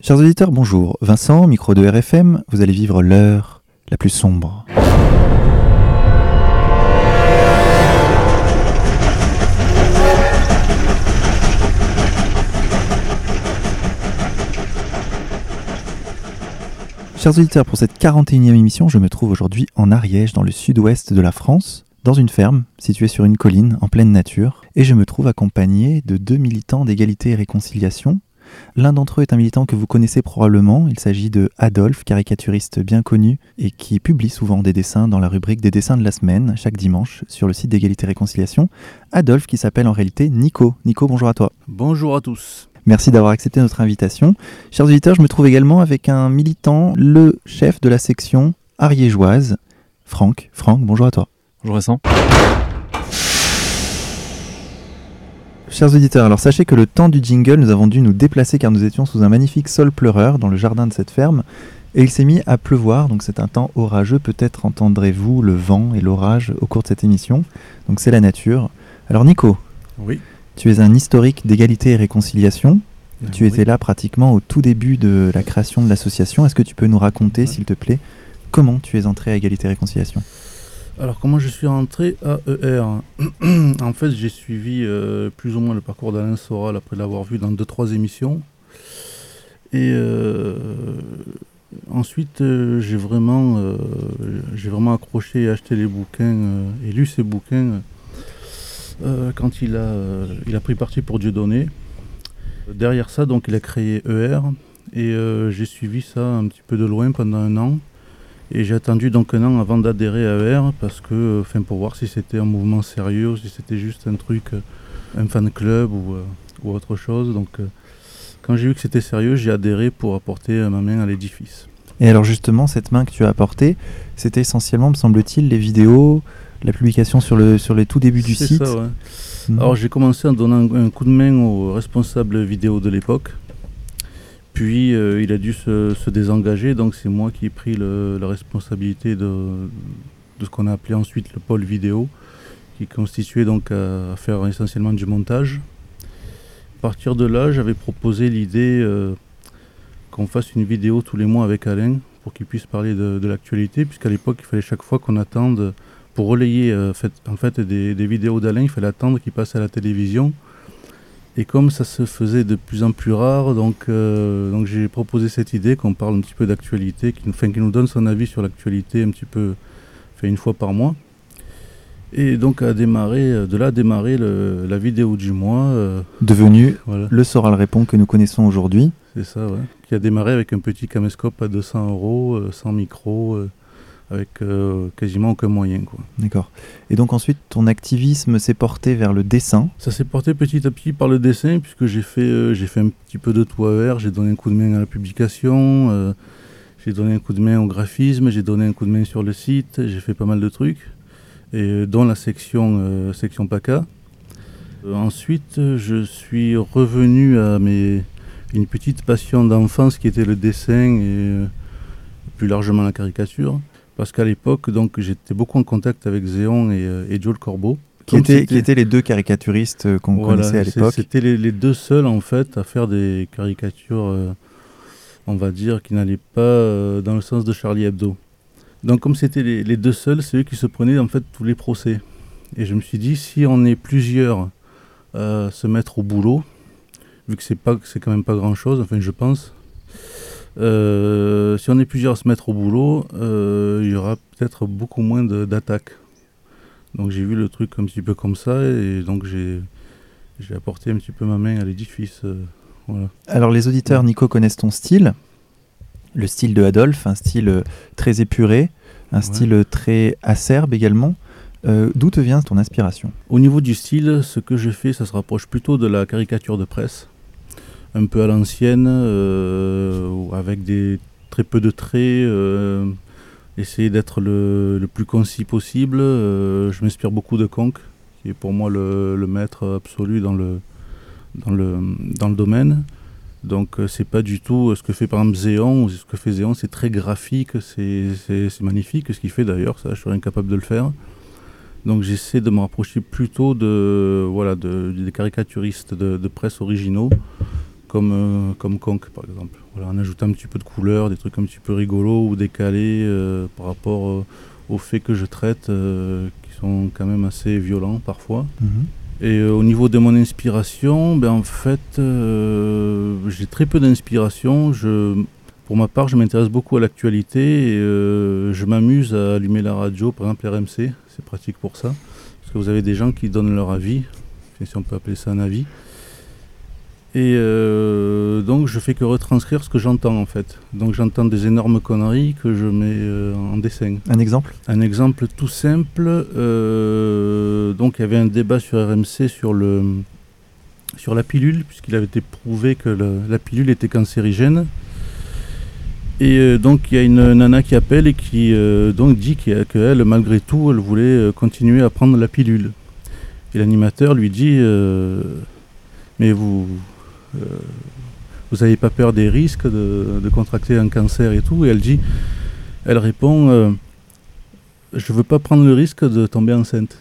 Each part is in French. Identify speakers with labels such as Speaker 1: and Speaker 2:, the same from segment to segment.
Speaker 1: Chers auditeurs, bonjour. Vincent, micro de RFM, vous allez vivre l'heure la plus sombre. Chers auditeurs, pour cette 41e émission, je me trouve aujourd'hui en Ariège, dans le sud-ouest de la France, dans une ferme située sur une colline en pleine nature, et je me trouve accompagné de 2 militants d'égalité et réconciliation. L'un d'entre eux est un militant que vous connaissez probablement, il s'agit de Adolphe, caricaturiste bien connu et qui publie souvent des dessins dans la rubrique des dessins de la semaine, chaque dimanche, sur le site d'égalité et réconciliation. Adolphe qui s'appelle en réalité Nico. Nico, bonjour à toi.
Speaker 2: Bonjour à tous.
Speaker 1: Merci d'avoir accepté notre invitation. Chers auditeurs, je me trouve également avec un militant, le chef de la section ariégeoise, Franck. Franck, bonjour à toi.
Speaker 3: Bonjour Vincent.
Speaker 1: Chers auditeurs, alors sachez que le temps du jingle, nous avons dû nous déplacer car nous étions sous un magnifique sol pleureur dans le jardin de cette ferme et il s'est mis à pleuvoir, donc c'est un temps orageux, peut-être entendrez-vous le vent et l'orage au cours de cette émission, donc c'est la nature. Alors Nico,
Speaker 2: oui.
Speaker 1: Tu es un historique d'égalité et réconciliation, tu étais là pratiquement au tout début de la création de l'association, est-ce que tu peux nous raconter s'il te plaît comment tu es entré à égalité et réconciliation ?
Speaker 2: Alors comment je suis rentré à ER ? En fait j'ai suivi plus ou moins le parcours d'Alain Soral après l'avoir vu dans 2-3 émissions. Et ensuite j'ai vraiment accroché et acheté les bouquins et lu ces bouquins quand il a pris parti pour Dieudonné. Derrière ça donc il a créé ER et j'ai suivi ça un petit peu de loin pendant 1 an. Et j'ai attendu donc 1 an avant d'adhérer à ER parce que, pour voir si c'était un mouvement sérieux, si c'était juste un truc, un fan club ou autre chose. Donc quand j'ai vu que c'était sérieux, j'ai adhéré pour apporter ma main à l'édifice.
Speaker 1: Et alors justement, cette main que tu as apportée, c'était essentiellement, me semble-t-il, les vidéos, la publication sur les tout débuts du site.
Speaker 2: C'est ça, ouais. Alors j'ai commencé en donnant un coup de main au responsable vidéo de l'époque. Puis il a dû se désengager, donc c'est moi qui ai pris la responsabilité de ce qu'on a appelé ensuite le pôle vidéo, qui constituait donc à faire essentiellement du montage. À partir de là, j'avais proposé l'idée qu'on fasse une vidéo tous les mois avec Alain, pour qu'il puisse parler de l'actualité, puisqu'à l'époque, il fallait chaque fois qu'on attende, pour relayer des vidéos d'Alain, il fallait attendre qu'il passe à la télévision. Et comme ça se faisait de plus en plus rare, donc j'ai proposé cette idée qu'on parle un petit peu d'actualité, qu'il nous donne son avis sur l'actualité un petit peu, fait 1 fois par mois. Et donc de là a démarré la vidéo du mois.
Speaker 1: Devenu le Soral répond que nous connaissons aujourd'hui.
Speaker 2: C'est ça, ouais. Qui a démarré avec un petit caméscope à 200 €, sans micro, avec quasiment aucun moyen, quoi.
Speaker 1: D'accord. Et donc ensuite, ton activisme s'est porté vers le dessin.
Speaker 2: Ça s'est porté petit à petit par le dessin, puisque j'ai fait un petit peu de tout à ER, j'ai donné un coup de main à la publication, j'ai donné un coup de main au graphisme, j'ai donné un coup de main sur le site, j'ai fait pas mal de trucs, et dont la section PACA. Ensuite, je suis revenu à une petite passion d'enfance qui était le dessin et plus largement la caricature. Parce qu'à l'époque, donc, j'étais beaucoup en contact avec Zéon et Joe le Corbeau.
Speaker 1: Qui étaient les 2 caricaturistes qu'on connaissait à l'époque.
Speaker 2: C'était les 2 seuls, en fait, à faire des caricatures, on va dire, qui n'allaient pas dans le sens de Charlie Hebdo. Donc, comme c'était les 2 seuls, c'est eux qui se prenaient, en fait, tous les procès. Et je me suis dit, si on est plusieurs à se mettre au boulot, vu que c'est quand même pas grand-chose, enfin, je pense... si on est plusieurs à se mettre au boulot, il y aura peut-être beaucoup moins d'attaques. Donc j'ai vu le truc un petit peu comme ça et donc j'ai apporté un petit peu ma main à l'édifice. Voilà.
Speaker 1: Alors les auditeurs, Nico, connaissent ton style, le style de Adolphe, un style très épuré, un style très acerbe également. D'où te vient ton inspiration ?
Speaker 2: Au niveau du style, ce que je fais, ça se rapproche plutôt de la caricature de presse. Un peu à l'ancienne, avec très peu de traits, essayer d'être le plus concis possible. Je m'inspire beaucoup de Conque, qui est pour moi le maître absolu dans le domaine. Donc c'est pas du tout ce que fait par exemple Zéon. Ce que fait Zéon, c'est très graphique, c'est magnifique, ce qu'il fait d'ailleurs, ça je serais incapable de le faire. Donc j'essaie de me rapprocher plutôt des caricaturistes de presse originaux comme Conque par exemple. Voilà, en ajoutant un petit peu de couleur, des trucs un petit peu rigolos ou décalés par rapport aux faits que je traite, qui sont quand même assez violents parfois. Et au niveau de mon inspiration, en fait, j'ai très peu d'inspiration. Pour ma part, je m'intéresse beaucoup à l'actualité et je m'amuse à allumer la radio, par exemple RMC, c'est pratique pour ça, parce que vous avez des gens qui donnent leur avis, si on peut appeler ça un avis. Et donc je fais que retranscrire ce que j'entends en fait. Donc j'entends des énormes conneries que je mets en dessin.
Speaker 1: Un exemple ?
Speaker 2: Un exemple tout simple, donc il y avait un débat sur RMC sur la pilule, puisqu'il avait été prouvé que la pilule était cancérigène. Et donc il y a une nana qui appelle et qui donc dit qu'elle, malgré tout, elle voulait continuer à prendre la pilule. Et l'animateur lui dit mais vous n'avez pas peur des risques de contracter un cancer et tout? Et elle répond je veux pas prendre le risque de tomber enceinte.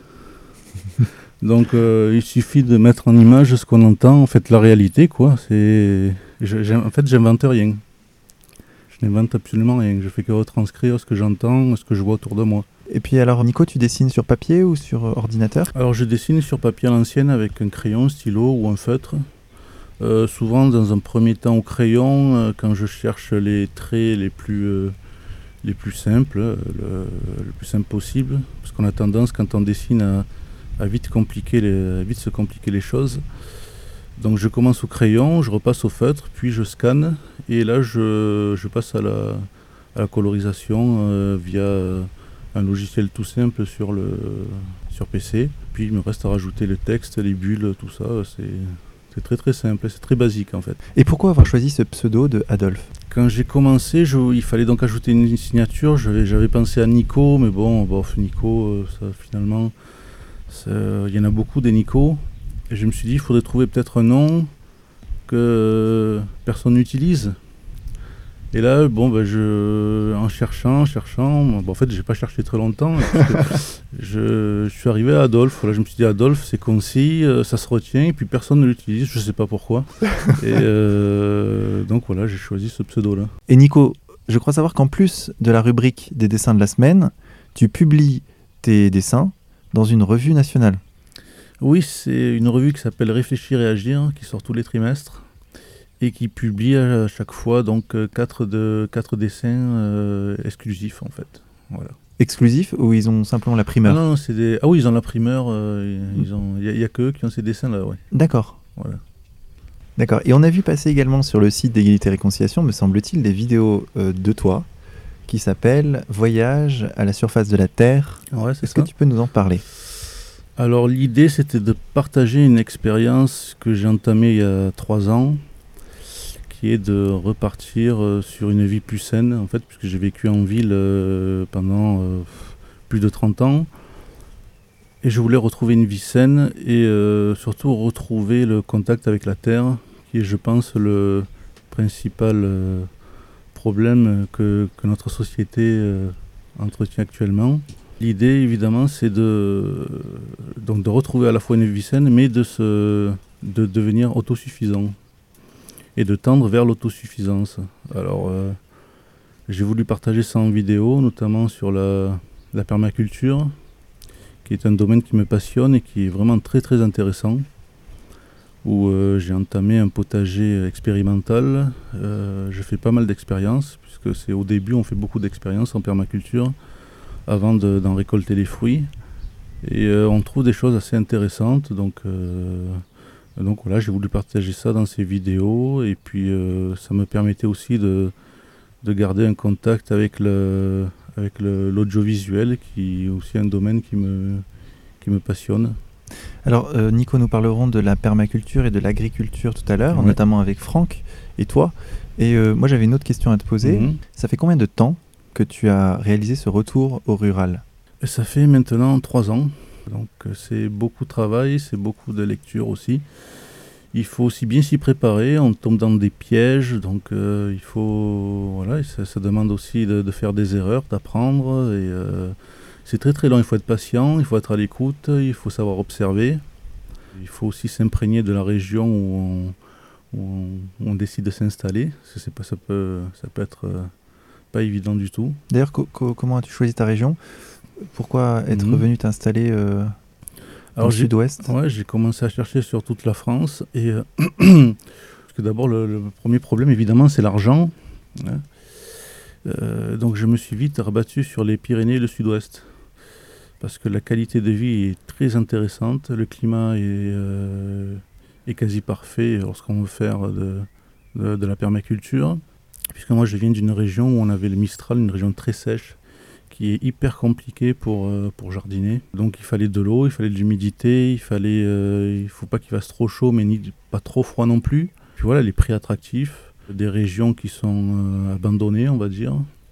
Speaker 2: Donc il suffit de mettre en image ce qu'on entend, en fait la réalité quoi. En fait j'invente rien. Je n'invente absolument rien, je fais que retranscrire ce que j'entends, ce que je vois autour de moi.
Speaker 1: Et puis alors Nico, tu dessines sur papier ou sur ordinateur ?
Speaker 2: Alors je dessine sur papier à l'ancienne avec un crayon, stylo ou un feutre. Souvent dans un premier temps au crayon, quand je cherche les traits les plus simples, le plus simple possible, parce qu'on a tendance quand on dessine à vite se compliquer les choses. Donc je commence au crayon, je repasse au feutre, puis je scanne, et là je passe à la colorisation via un logiciel tout simple sur PC. Puis il me reste à rajouter le texte, les bulles, tout ça. C'est très très simple, c'est très basique en fait.
Speaker 1: Et pourquoi avoir choisi ce pseudo de Adolphe ?
Speaker 2: Quand j'ai commencé, il fallait donc ajouter une signature. J'avais pensé à Nico, mais Nico, ça, finalement, il y en a beaucoup des Nico. Et je me suis dit, il faudrait trouver peut-être un nom que personne n'utilise. Et là, en cherchant, en fait, j'ai pas cherché très longtemps. Je suis arrivé à Adolphe. Là, je me suis dit, Adolphe, c'est concis, ça se retient, et puis personne ne l'utilise, je sais pas pourquoi. Et donc voilà, j'ai choisi ce pseudo-là.
Speaker 1: Et Nico, je crois savoir qu'en plus de la rubrique des dessins de la semaine, tu publies tes dessins dans une revue nationale.
Speaker 2: Oui, c'est une revue qui s'appelle Réfléchir et Agir, qui sort tous les trimestres, et qui publie à chaque fois donc 4 dessins exclusifs en fait. Voilà.
Speaker 1: Exclusifs ou ils ont simplement la primeur ?
Speaker 2: Non, oui, ils ont la primeur, il n'y a qu'eux qui ont ces dessins-là, ouais.
Speaker 1: D'accord.
Speaker 2: Voilà.
Speaker 1: D'accord. Et on a vu passer également sur le site d'Égalité et Réconciliation, me semble-t-il, des vidéos de toi qui s'appellent « Voyage à la surface de la Terre ».
Speaker 2: Ouais,
Speaker 1: Est-ce que tu peux nous en parler ?
Speaker 2: Alors l'idée c'était de partager une expérience que j'ai entamée il y a 3 ans, qui est de repartir sur une vie plus saine, en fait, puisque j'ai vécu en ville pendant plus de 30 ans. Et je voulais retrouver une vie saine et surtout retrouver le contact avec la terre, qui est, je pense, le principal problème que notre société entretient actuellement. L'idée, évidemment, c'est de retrouver à la fois une vie saine, mais de devenir autosuffisant et de tendre vers l'autosuffisance. Alors, j'ai voulu partager ça en vidéo, notamment sur la permaculture, qui est un domaine qui me passionne et qui est vraiment très très intéressant, où j'ai entamé un potager expérimental. Je fais pas mal d'expériences, puisque c'est au début, on fait beaucoup d'expériences en permaculture, avant d'en récolter les fruits. Et on trouve des choses assez intéressantes, donc voilà, j'ai voulu partager ça dans ces vidéos, et puis ça me permettait aussi de garder un contact avec l'audiovisuel, qui est aussi un domaine qui me passionne.
Speaker 1: Alors Nico, nous parlerons de la permaculture et de l'agriculture tout à l'heure,
Speaker 2: Ouais.
Speaker 1: notamment avec Franck et toi. Et moi j'avais une autre question à te poser. Ça fait combien de temps que tu as réalisé ce retour au rural ?
Speaker 2: Et ça fait maintenant 3 ans. Donc c'est beaucoup de travail, c'est beaucoup de lecture aussi. Il faut aussi bien s'y préparer, on tombe dans des pièges, donc il faut, voilà, ça demande aussi de faire des erreurs, d'apprendre, et c'est très très long, il faut être patient, il faut être à l'écoute, il faut savoir observer. Il faut aussi s'imprégner de la région où on décide de s'installer. Ça peut être pas évident du tout.
Speaker 1: D'ailleurs, comment as-tu choisi ta région ? Pourquoi être venu t'installer dans le sud-ouest ?
Speaker 2: J'ai commencé à chercher sur toute la France. Et parce que d'abord, le premier problème, évidemment, c'est l'argent. Hein. Donc je me suis vite rabattu sur les Pyrénées et le sud-ouest. Parce que la qualité de vie est très intéressante. Le climat est quasi parfait lorsqu'on veut faire de la permaculture. Puisque moi, je viens d'une région où on avait le Mistral, une région très sèche, qui est hyper compliquée pour jardiner. Donc il fallait de l'eau, il fallait de l'humidité, il faut pas qu'il fasse trop chaud, mais pas trop froid non plus. Puis voilà, les prix attractifs, des régions qui sont abandonnées, on va dire.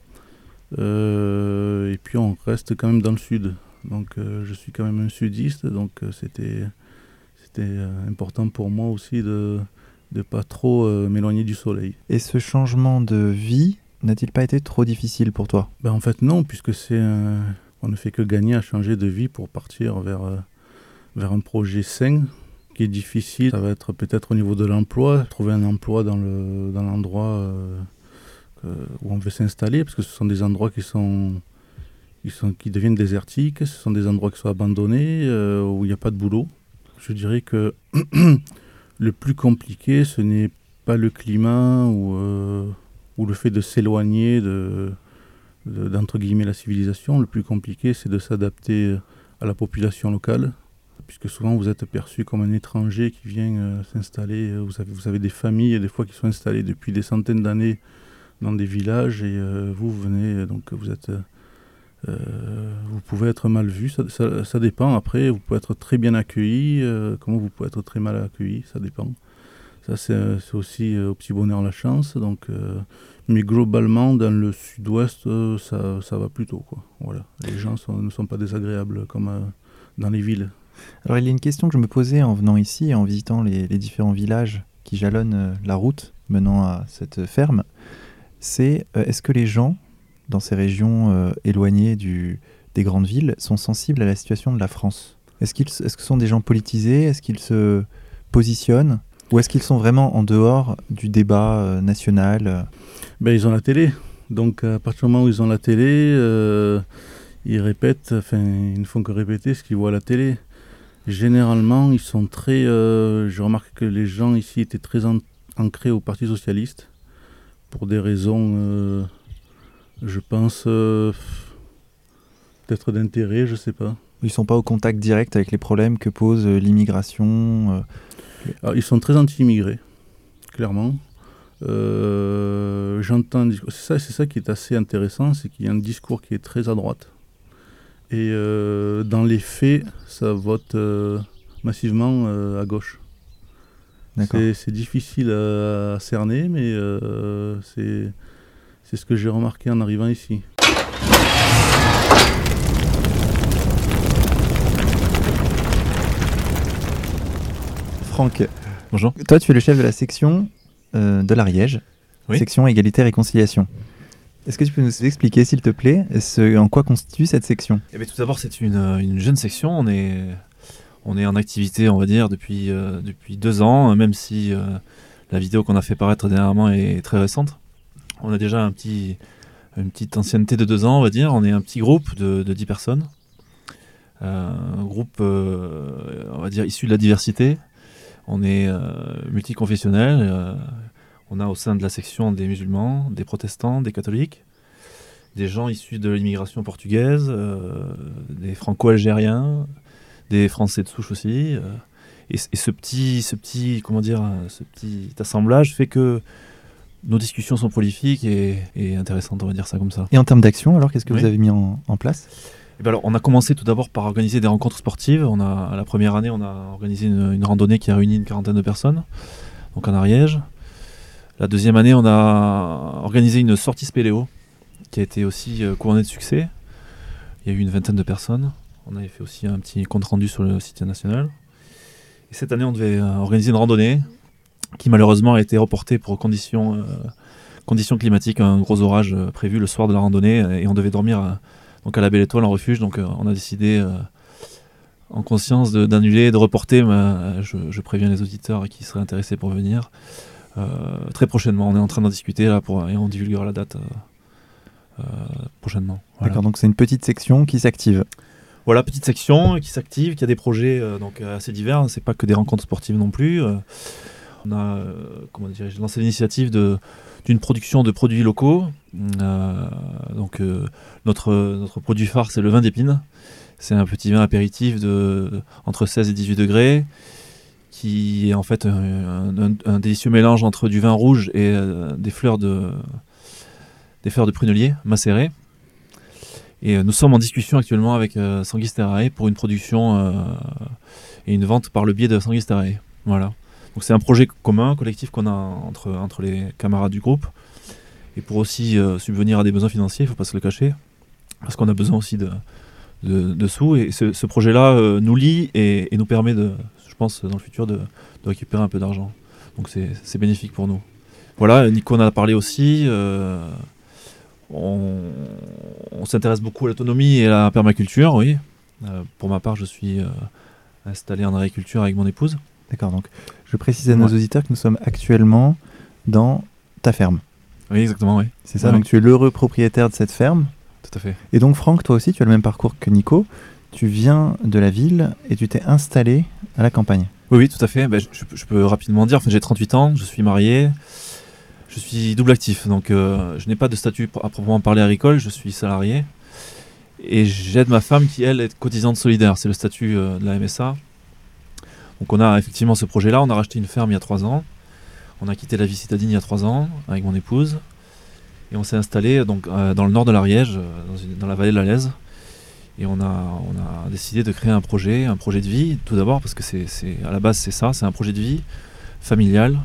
Speaker 2: Et puis on reste quand même dans le sud. Donc je suis quand même un sudiste, donc c'était important pour moi aussi de pas trop m'éloigner du soleil.
Speaker 1: Et ce changement de vie n'a-t-il pas été trop difficile pour toi ?
Speaker 2: En fait non, puisque on ne fait que gagner à changer de vie pour partir vers un projet sain. Qui est difficile, ça va être peut-être au niveau de l'emploi, trouver un emploi dans l'endroit où on veut s'installer, parce que ce sont des endroits qui deviennent désertiques, ce sont des endroits qui sont abandonnés, où il n'y a pas de boulot. Je dirais que le plus compliqué, ce n'est pas le climat ou le fait de s'éloigner d'entre guillemets la civilisation. Le plus compliqué, c'est de s'adapter à la population locale, puisque souvent vous êtes perçu comme un étranger qui vient s'installer. Vous avez des familles, des fois, qui sont installées depuis des centaines d'années dans des villages, et vous venez, donc vous pouvez être mal vu, ça dépend. Après, vous pouvez être très bien accueilli, comment vous pouvez être très mal accueilli, ça dépend. Ça, c'est aussi au petit bonheur la chance. Donc, mais globalement, dans le sud-ouest, ça va plutôt, quoi. Voilà. Les gens ne sont pas désagréables comme dans les villes.
Speaker 1: Alors, il y a une question que je me posais en venant ici et en visitant les différents villages qui jalonnent la route menant à cette ferme. C'est est-ce que les gens dans ces régions éloignées des grandes villes sont sensibles à la situation de la France ? Est-ce que ce sont des gens politisés ? Est-ce qu'ils se positionnent ? Ou est-ce qu'ils sont vraiment en dehors du débat national ?
Speaker 2: Ils ont la télé. Donc à partir du moment où ils ont la télé, ils répètent, ils ne font que répéter ce qu'ils voient à la télé. Généralement, ils sont très... je remarque que les gens ici étaient très ancrés au Parti Socialiste, pour des raisons, je pense, peut-être d'intérêt, je ne sais pas.
Speaker 1: Ils ne sont pas au contact direct avec les problèmes que pose l'immigration
Speaker 2: Alors, ils sont très anti-immigrés, clairement. J'entends... C'est ça qui est assez intéressant, c'est qu'il y a un discours qui est très à droite. Et dans les faits, ça vote massivement à gauche. C'est difficile à cerner, mais c'est ce que j'ai remarqué en arrivant ici.
Speaker 1: Franck,
Speaker 3: bonjour.
Speaker 1: Toi, tu es le chef de la section de l'Ariège, oui. Section Égalité et Réconciliation. Est-ce que tu peux nous expliquer, s'il te plaît, en quoi constitue cette section ?
Speaker 3: Tout d'abord, c'est une jeune section. On est en activité, on va dire, depuis 2 ans, même si la vidéo qu'on a fait paraître dernièrement est très récente. On a déjà une petite ancienneté de 2 ans, on va dire. On est un petit groupe de 10 personnes. Un groupe, on va dire, issu de la diversité. On est multiconfessionnel. On a au sein de la section des musulmans, des protestants, des catholiques, des gens issus de l'immigration portugaise, des franco-algériens, des Français de souche aussi. Et ce petit assemblage fait que nos discussions sont prolifiques et intéressantes, on va dire ça comme ça.
Speaker 1: Et en termes d'action, alors, qu'est-ce que vous avez mis en place ?
Speaker 3: Alors, on a commencé tout d'abord par organiser des rencontres sportives. La première année, on a organisé une randonnée qui a réuni une 40aine de personnes, donc en Ariège. La deuxième année, on a organisé une sortie spéléo qui a été aussi couronnée de succès. Il y a eu une 20aine de personnes. On avait fait aussi un petit compte-rendu sur le site national. Et cette année, on devait organiser une randonnée qui malheureusement a été reportée pour conditions climatiques. Un gros orage prévu le soir de la randonnée et on devait dormir à la Belle Étoile en refuge. Donc on a décidé en conscience d'annuler, de reporter. Je préviens les auditeurs qui seraient intéressés pour venir. très prochainement. On est en train d'en discuter là et on divulguera la date prochainement. Voilà.
Speaker 1: D'accord, donc c'est une petite section qui s'active.
Speaker 3: Voilà, petite section qui s'active, qui a des projets donc assez divers. Hein. C'est pas que des rencontres sportives non plus. On a lancé l'initiative d'une production de produits locaux. Donc notre produit phare, c'est le vin d'épine. C'est un petit vin apéritif entre 16 et 18 degrés, qui est en fait un délicieux mélange entre du vin rouge et des fleurs de prunelier macérées. Et nous sommes en discussion actuellement avec Sanguis Terrae pour une production et une vente par le biais de Sanguis Terrae. Voilà. Donc c'est un projet commun, collectif qu'on a entre les camarades du groupe. Et pour aussi subvenir à des besoins financiers, il ne faut pas se le cacher, parce qu'on a besoin aussi de sous. Et ce projet-là nous lie et nous permet, je pense, dans le futur, de récupérer un peu d'argent. Donc c'est bénéfique pour nous. Voilà, Nico en a parlé aussi. On s'intéresse beaucoup à l'autonomie et à la permaculture, oui. Pour ma part, je suis installé en agriculture avec mon épouse.
Speaker 1: D'accord, donc je précise à nos auditeurs que nous sommes actuellement dans ta ferme.
Speaker 3: Oui, exactement, oui.
Speaker 1: C'est ça, donc tu es l'heureux propriétaire de cette ferme.
Speaker 3: Tout à fait.
Speaker 1: Et donc Franck, toi aussi, tu as le même parcours que Nico. Tu viens de la ville et tu t'es installé à la campagne.
Speaker 3: Oui, tout à fait. Je peux rapidement dire, j'ai 38 ans, je suis marié. Je suis double actif, donc je n'ai pas de statut à proprement parler agricole, je suis salarié. Et j'aide ma femme qui, elle, est cotisante solidaire, c'est le statut de la MSA. Donc on a effectivement ce projet-là, on a racheté une ferme il y a 3 ans. On a quitté la vie citadine il y a 3 ans avec mon épouse. Et on s'est installé donc, dans le nord de l'Ariège, dans la vallée de la Lèze. Et on a décidé de créer un projet de vie, tout d'abord, parce que à la base c'est un projet de vie familial.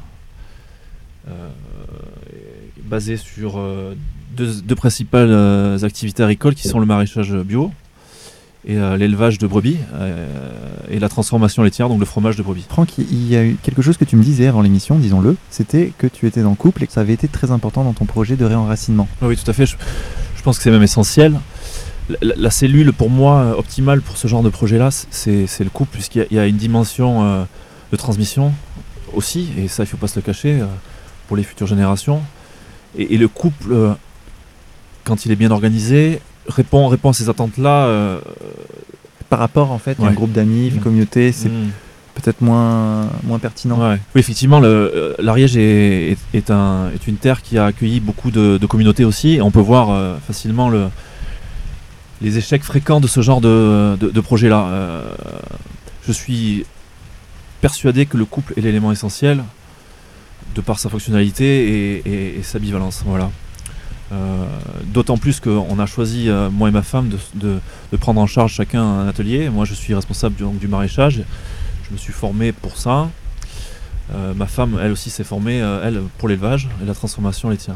Speaker 3: Basé sur deux principales activités agricoles qui sont le maraîchage bio et l'élevage de brebis et la transformation laitière, donc le fromage de brebis.
Speaker 1: Franck, il y a eu quelque chose que tu me disais avant l'émission, disons-le, c'était que tu étais en couple et que ça avait été très important dans ton projet de réenracinement.
Speaker 3: Oui, tout à fait, je pense que c'est même essentiel. La cellule pour moi optimale pour ce genre de projet-là, c'est le couple, puisqu'il y a une dimension de transmission aussi, et ça il ne faut pas se le cacher, pour les futures générations. Et le couple, quand il est bien organisé, répond à ces attentes-là.
Speaker 1: Par rapport en fait à un groupe d'amis, une communauté, c'est peut-être moins pertinent.
Speaker 3: Ouais. Oui, effectivement, l'Ariège est une terre qui a accueilli beaucoup de communautés aussi. Et on peut voir facilement les échecs fréquents de ce genre de projet-là. Je suis persuadé que le couple est l'élément essentiel de par sa fonctionnalité et sa bivalence. Voilà. D'autant plus qu'on a choisi, moi et ma femme, de prendre en charge chacun un atelier. Moi, je suis responsable du maraîchage. Je me suis formé pour ça. Ma femme, elle aussi, s'est formée, elle, pour l'élevage et la transformation laitière.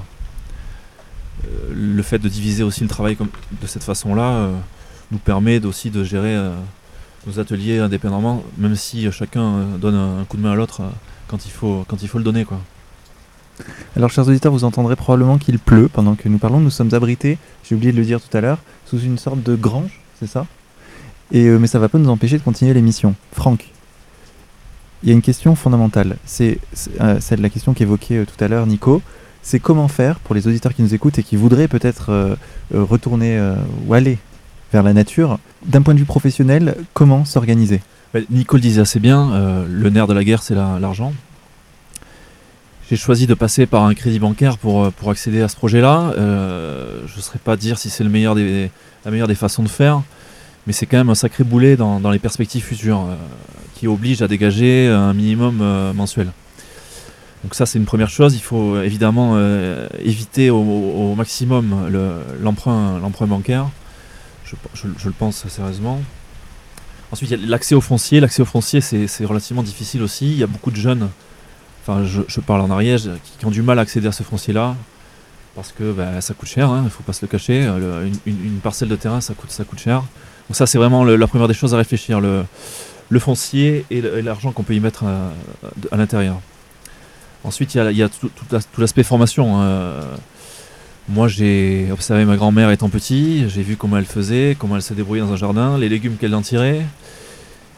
Speaker 3: Le fait de diviser aussi le travail de cette façon-là nous permet aussi de gérer nos ateliers indépendamment, même si chacun donne un coup de main à l'autre quand il faut le donner, quoi.
Speaker 1: Alors, chers auditeurs, vous entendrez probablement qu'il pleut pendant que nous parlons. Nous sommes abrités, j'ai oublié de le dire tout à l'heure, sous une sorte de grange, c'est ça ? Mais ça ne va pas nous empêcher de continuer l'émission. Franck, il y a une question fondamentale. C'est la question qu'évoquait tout à l'heure Nico. C'est comment faire pour les auditeurs qui nous écoutent et qui voudraient peut-être retourner ou aller vers la nature. D'un point de vue professionnel, comment s'organiser ?
Speaker 3: Nico le disait assez bien, le nerf de la guerre, c'est l'argent. J'ai choisi de passer par un crédit bancaire pour accéder à ce projet-là. Je ne saurais pas dire si c'est la meilleure des façons de faire, mais c'est quand même un sacré boulet dans les perspectives futures qui oblige à dégager un minimum mensuel. Donc ça, c'est une première chose. Il faut évidemment éviter au maximum l'emprunt bancaire. Je le pense sérieusement. Ensuite, il y a l'accès au foncier. L'accès au foncier, c'est relativement difficile aussi. Il y a beaucoup de jeunes, enfin je parle en Ariège, qui ont du mal à accéder à ce foncier-là parce que ça coûte cher, il ne faut pas se le cacher. Une parcelle de terrain, ça coûte cher. Donc ça, c'est vraiment la première des choses à réfléchir, le foncier et l'argent qu'on peut y mettre à l'intérieur. Ensuite, il y a tout l'aspect formation. Moi, j'ai observé ma grand-mère étant petit, j'ai vu comment elle faisait, comment elle se débrouillait dans un jardin, les légumes qu'elle en tirait.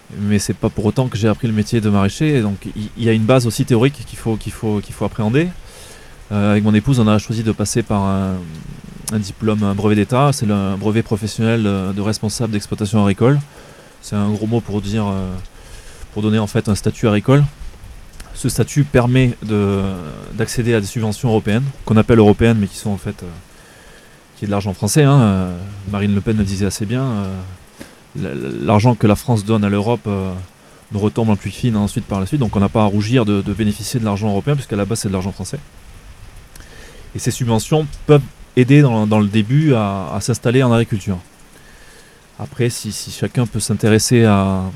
Speaker 3: Mais c'est pas pour autant que j'ai appris le métier de maraîcher. Donc il y a une base aussi théorique qu'il faut appréhender. Avec mon épouse, on a choisi de passer par un diplôme, un brevet d'État. C'est un brevet professionnel de responsable d'exploitation agricole. C'est un gros mot pour dire, pour donner en fait un statut agricole. Ce statut permet d'accéder à des subventions européennes, qu'on appelle européennes, mais qui sont en fait qui est de l'argent français. Hein. Marine Le Pen le disait assez bien. L'argent que la France donne à l'Europe nous retombe en pluie fine ensuite par la suite. Donc on n'a pas à rougir de bénéficier de l'argent européen, puisqu'à la base c'est de l'argent français. Et ces subventions peuvent aider dans le début à s'installer en agriculture. Après, si chacun peut s'intéresser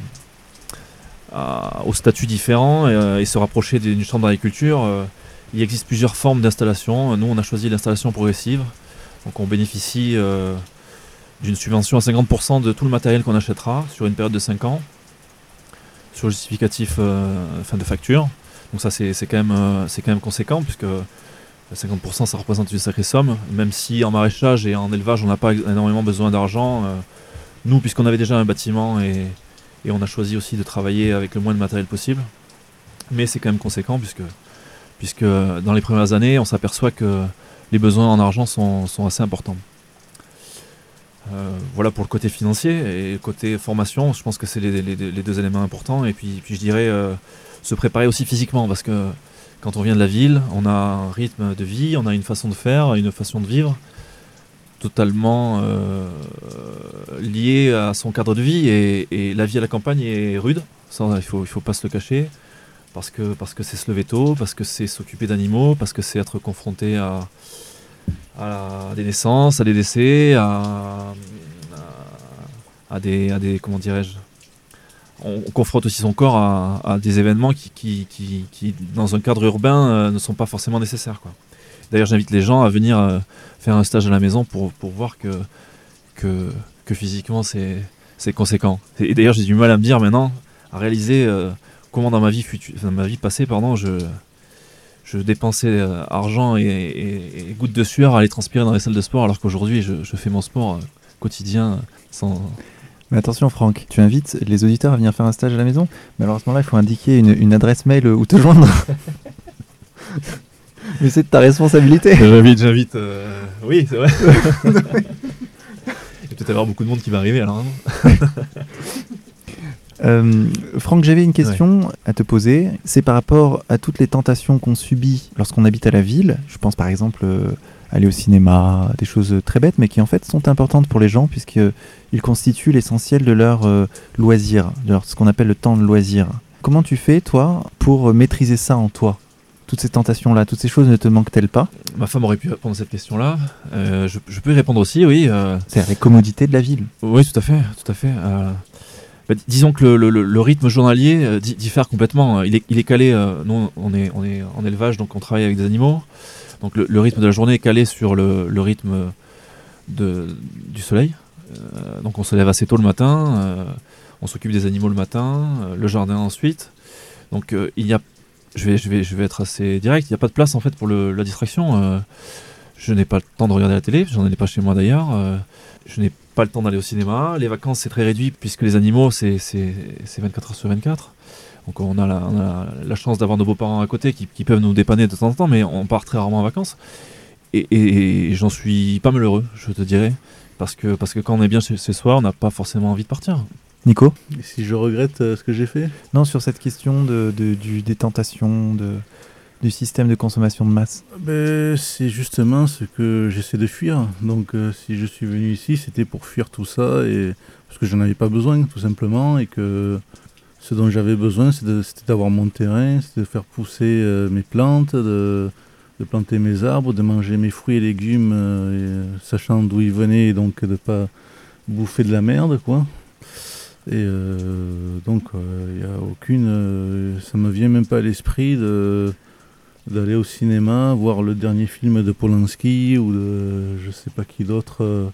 Speaker 3: aux statuts différents et se rapprocher d'une chambre d'agriculture, il existe plusieurs formes d'installation. Nous, on a choisi l'installation progressive. Donc on bénéficie d'une subvention à 50% de tout le matériel qu'on achètera sur une période de 5 ans, sur le justificatif de facture. Donc ça, c'est quand même conséquent, puisque 50% ça représente une sacrée somme, même si en maraîchage et en élevage on n'a pas énormément besoin d'argent. Nous, puisqu'on avait déjà un bâtiment et on a choisi aussi de travailler avec le moins de matériel possible, mais c'est quand même conséquent puisque dans les premières années on s'aperçoit que les besoins en argent sont assez importants. Voilà pour le côté financier, et le côté formation, je pense que c'est les deux éléments importants. Et puis je dirais se préparer aussi physiquement, parce que quand on vient de la ville, on a un rythme de vie, on a une façon de faire, une façon de vivre totalement liée à son cadre de vie, et la vie à la campagne est rude, ça il faut pas se le cacher, parce que c'est se lever tôt, parce que c'est s'occuper d'animaux, parce que c'est être confronté à des naissances, à des décès, à des comment dirais-je, on confronte aussi son corps à des événements qui dans un cadre urbain ne sont pas forcément nécessaires, quoi. D'ailleurs, j'invite les gens à venir faire un stage à la maison pour voir que physiquement c'est conséquent. Et d'ailleurs, j'ai du mal à me dire maintenant, à réaliser comment dans ma vie passée, je dépensais argent et gouttes de sueur à aller transpirer dans les salles de sport, alors qu'aujourd'hui je fais mon sport quotidien sans...
Speaker 1: Mais attention Franck, tu invites les auditeurs à venir faire un stage à la maison, mais alors à ce moment-là il faut indiquer une adresse mail où te joindre. Mais c'est de ta responsabilité.
Speaker 3: J'invite oui, c'est vrai. Il va peut-être avoir beaucoup de monde qui va arriver alors.
Speaker 1: Franck, j'avais une question à te poser. C'est par rapport à toutes les tentations qu'on subit lorsqu'on habite à la ville. Je pense par exemple aller au cinéma, des choses très bêtes, mais qui en fait sont importantes pour les gens, puisqu'ils constituent l'essentiel de leur loisir, ce qu'on appelle le temps de loisir. Comment tu fais, toi, pour maîtriser ça en toi ? Toutes ces tentations-là, toutes ces choses ne te manquent-elles pas ?
Speaker 3: Ma femme aurait pu répondre à cette question-là. Je peux y répondre aussi, oui.
Speaker 1: C'est-à-dire les commodités de la ville.
Speaker 3: Oui, tout à fait. Disons que le rythme journalier diffère complètement. Il est calé. Nous, on est en élevage, donc on travaille avec des animaux. Donc le rythme de la journée est calé sur le rythme du soleil. Donc on se lève assez tôt le matin. On s'occupe des animaux le matin, le jardin ensuite. Donc je vais être assez direct. Il n'y a pas de place en fait pour la distraction. Je n'ai pas le temps de regarder la télé. J'en ai pas chez moi d'ailleurs. Je n'ai pas le temps d'aller au cinéma. Les vacances, c'est très réduit puisque les animaux, c'est 24 heures sur 24. Donc on a la chance d'avoir nos beaux-parents à côté qui peuvent nous dépanner de temps en temps, mais on part très rarement en vacances. Et j'en suis pas malheureux, je te dirais. Parce que quand on est bien chez soi, on n'a pas forcément envie de partir.
Speaker 1: Nico ?
Speaker 2: Et si je regrette ce que j'ai fait ?
Speaker 1: Non, sur cette question des tentations, du système de consommation de masse.
Speaker 2: C'est justement ce que j'essaie de fuir. Donc si je suis venu ici, c'était pour fuir tout ça, parce que j'en avais pas besoin, tout simplement, et que ce dont j'avais besoin, c'était d'avoir mon terrain, c'était de faire pousser mes plantes, de planter mes arbres, de manger mes fruits et légumes, sachant d'où ils venaient, et donc de pas bouffer de la merde, quoi. Et donc il y a aucune, ça me vient même pas à l'esprit d'aller au cinéma, voir le dernier film de Polanski ou de je sais pas qui d'autre.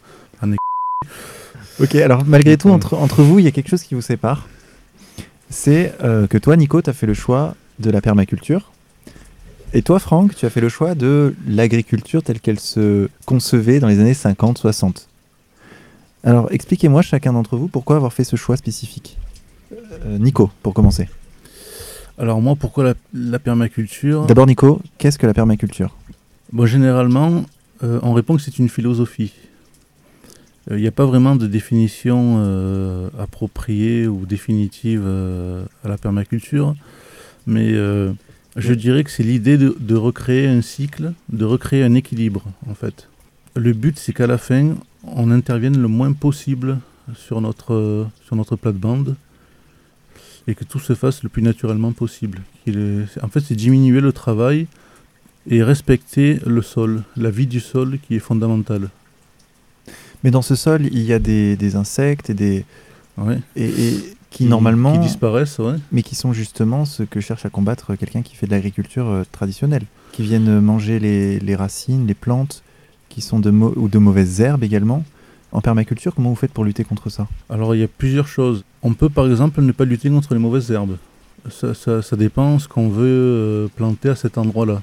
Speaker 1: Ok, alors malgré tout, entre vous, il y a quelque chose qui vous sépare. C'est que toi, Nico, tu as fait le choix de la permaculture. Et toi, Franck, tu as fait le choix de l'agriculture telle qu'elle se concevait dans les années 50-60. Alors, expliquez-moi, chacun d'entre vous, pourquoi avoir fait ce choix spécifique. Nico, pour commencer.
Speaker 2: Alors moi, pourquoi la permaculture?
Speaker 1: D'abord Nico, qu'est-ce que la permaculture?
Speaker 2: Bon, généralement, on répond que c'est une philosophie. Il n'y a pas vraiment de définition appropriée ou définitive à la permaculture, mais je dirais que c'est l'idée de recréer un cycle, de recréer un équilibre en fait. Le but, c'est qu'à la fin, on intervienne le moins possible sur notre plate-bande et que tout se fasse le plus naturellement possible. En fait, c'est diminuer le travail et respecter le sol, la vie du sol qui est fondamentale.
Speaker 1: Mais dans ce sol, il y a des insectes et qui normalement...
Speaker 2: Qui disparaissent, ouais.
Speaker 1: Mais qui sont justement ce que cherche à combattre quelqu'un qui fait de l'agriculture traditionnelle, qui viennent manger les racines, les plantes, qui sont ou de mauvaises herbes également. En permaculture, comment vous faites pour lutter contre ça?
Speaker 2: Alors il y a plusieurs choses. On peut par exemple ne pas lutter contre les mauvaises herbes. Ça dépend ce qu'on veut planter à cet endroit-là.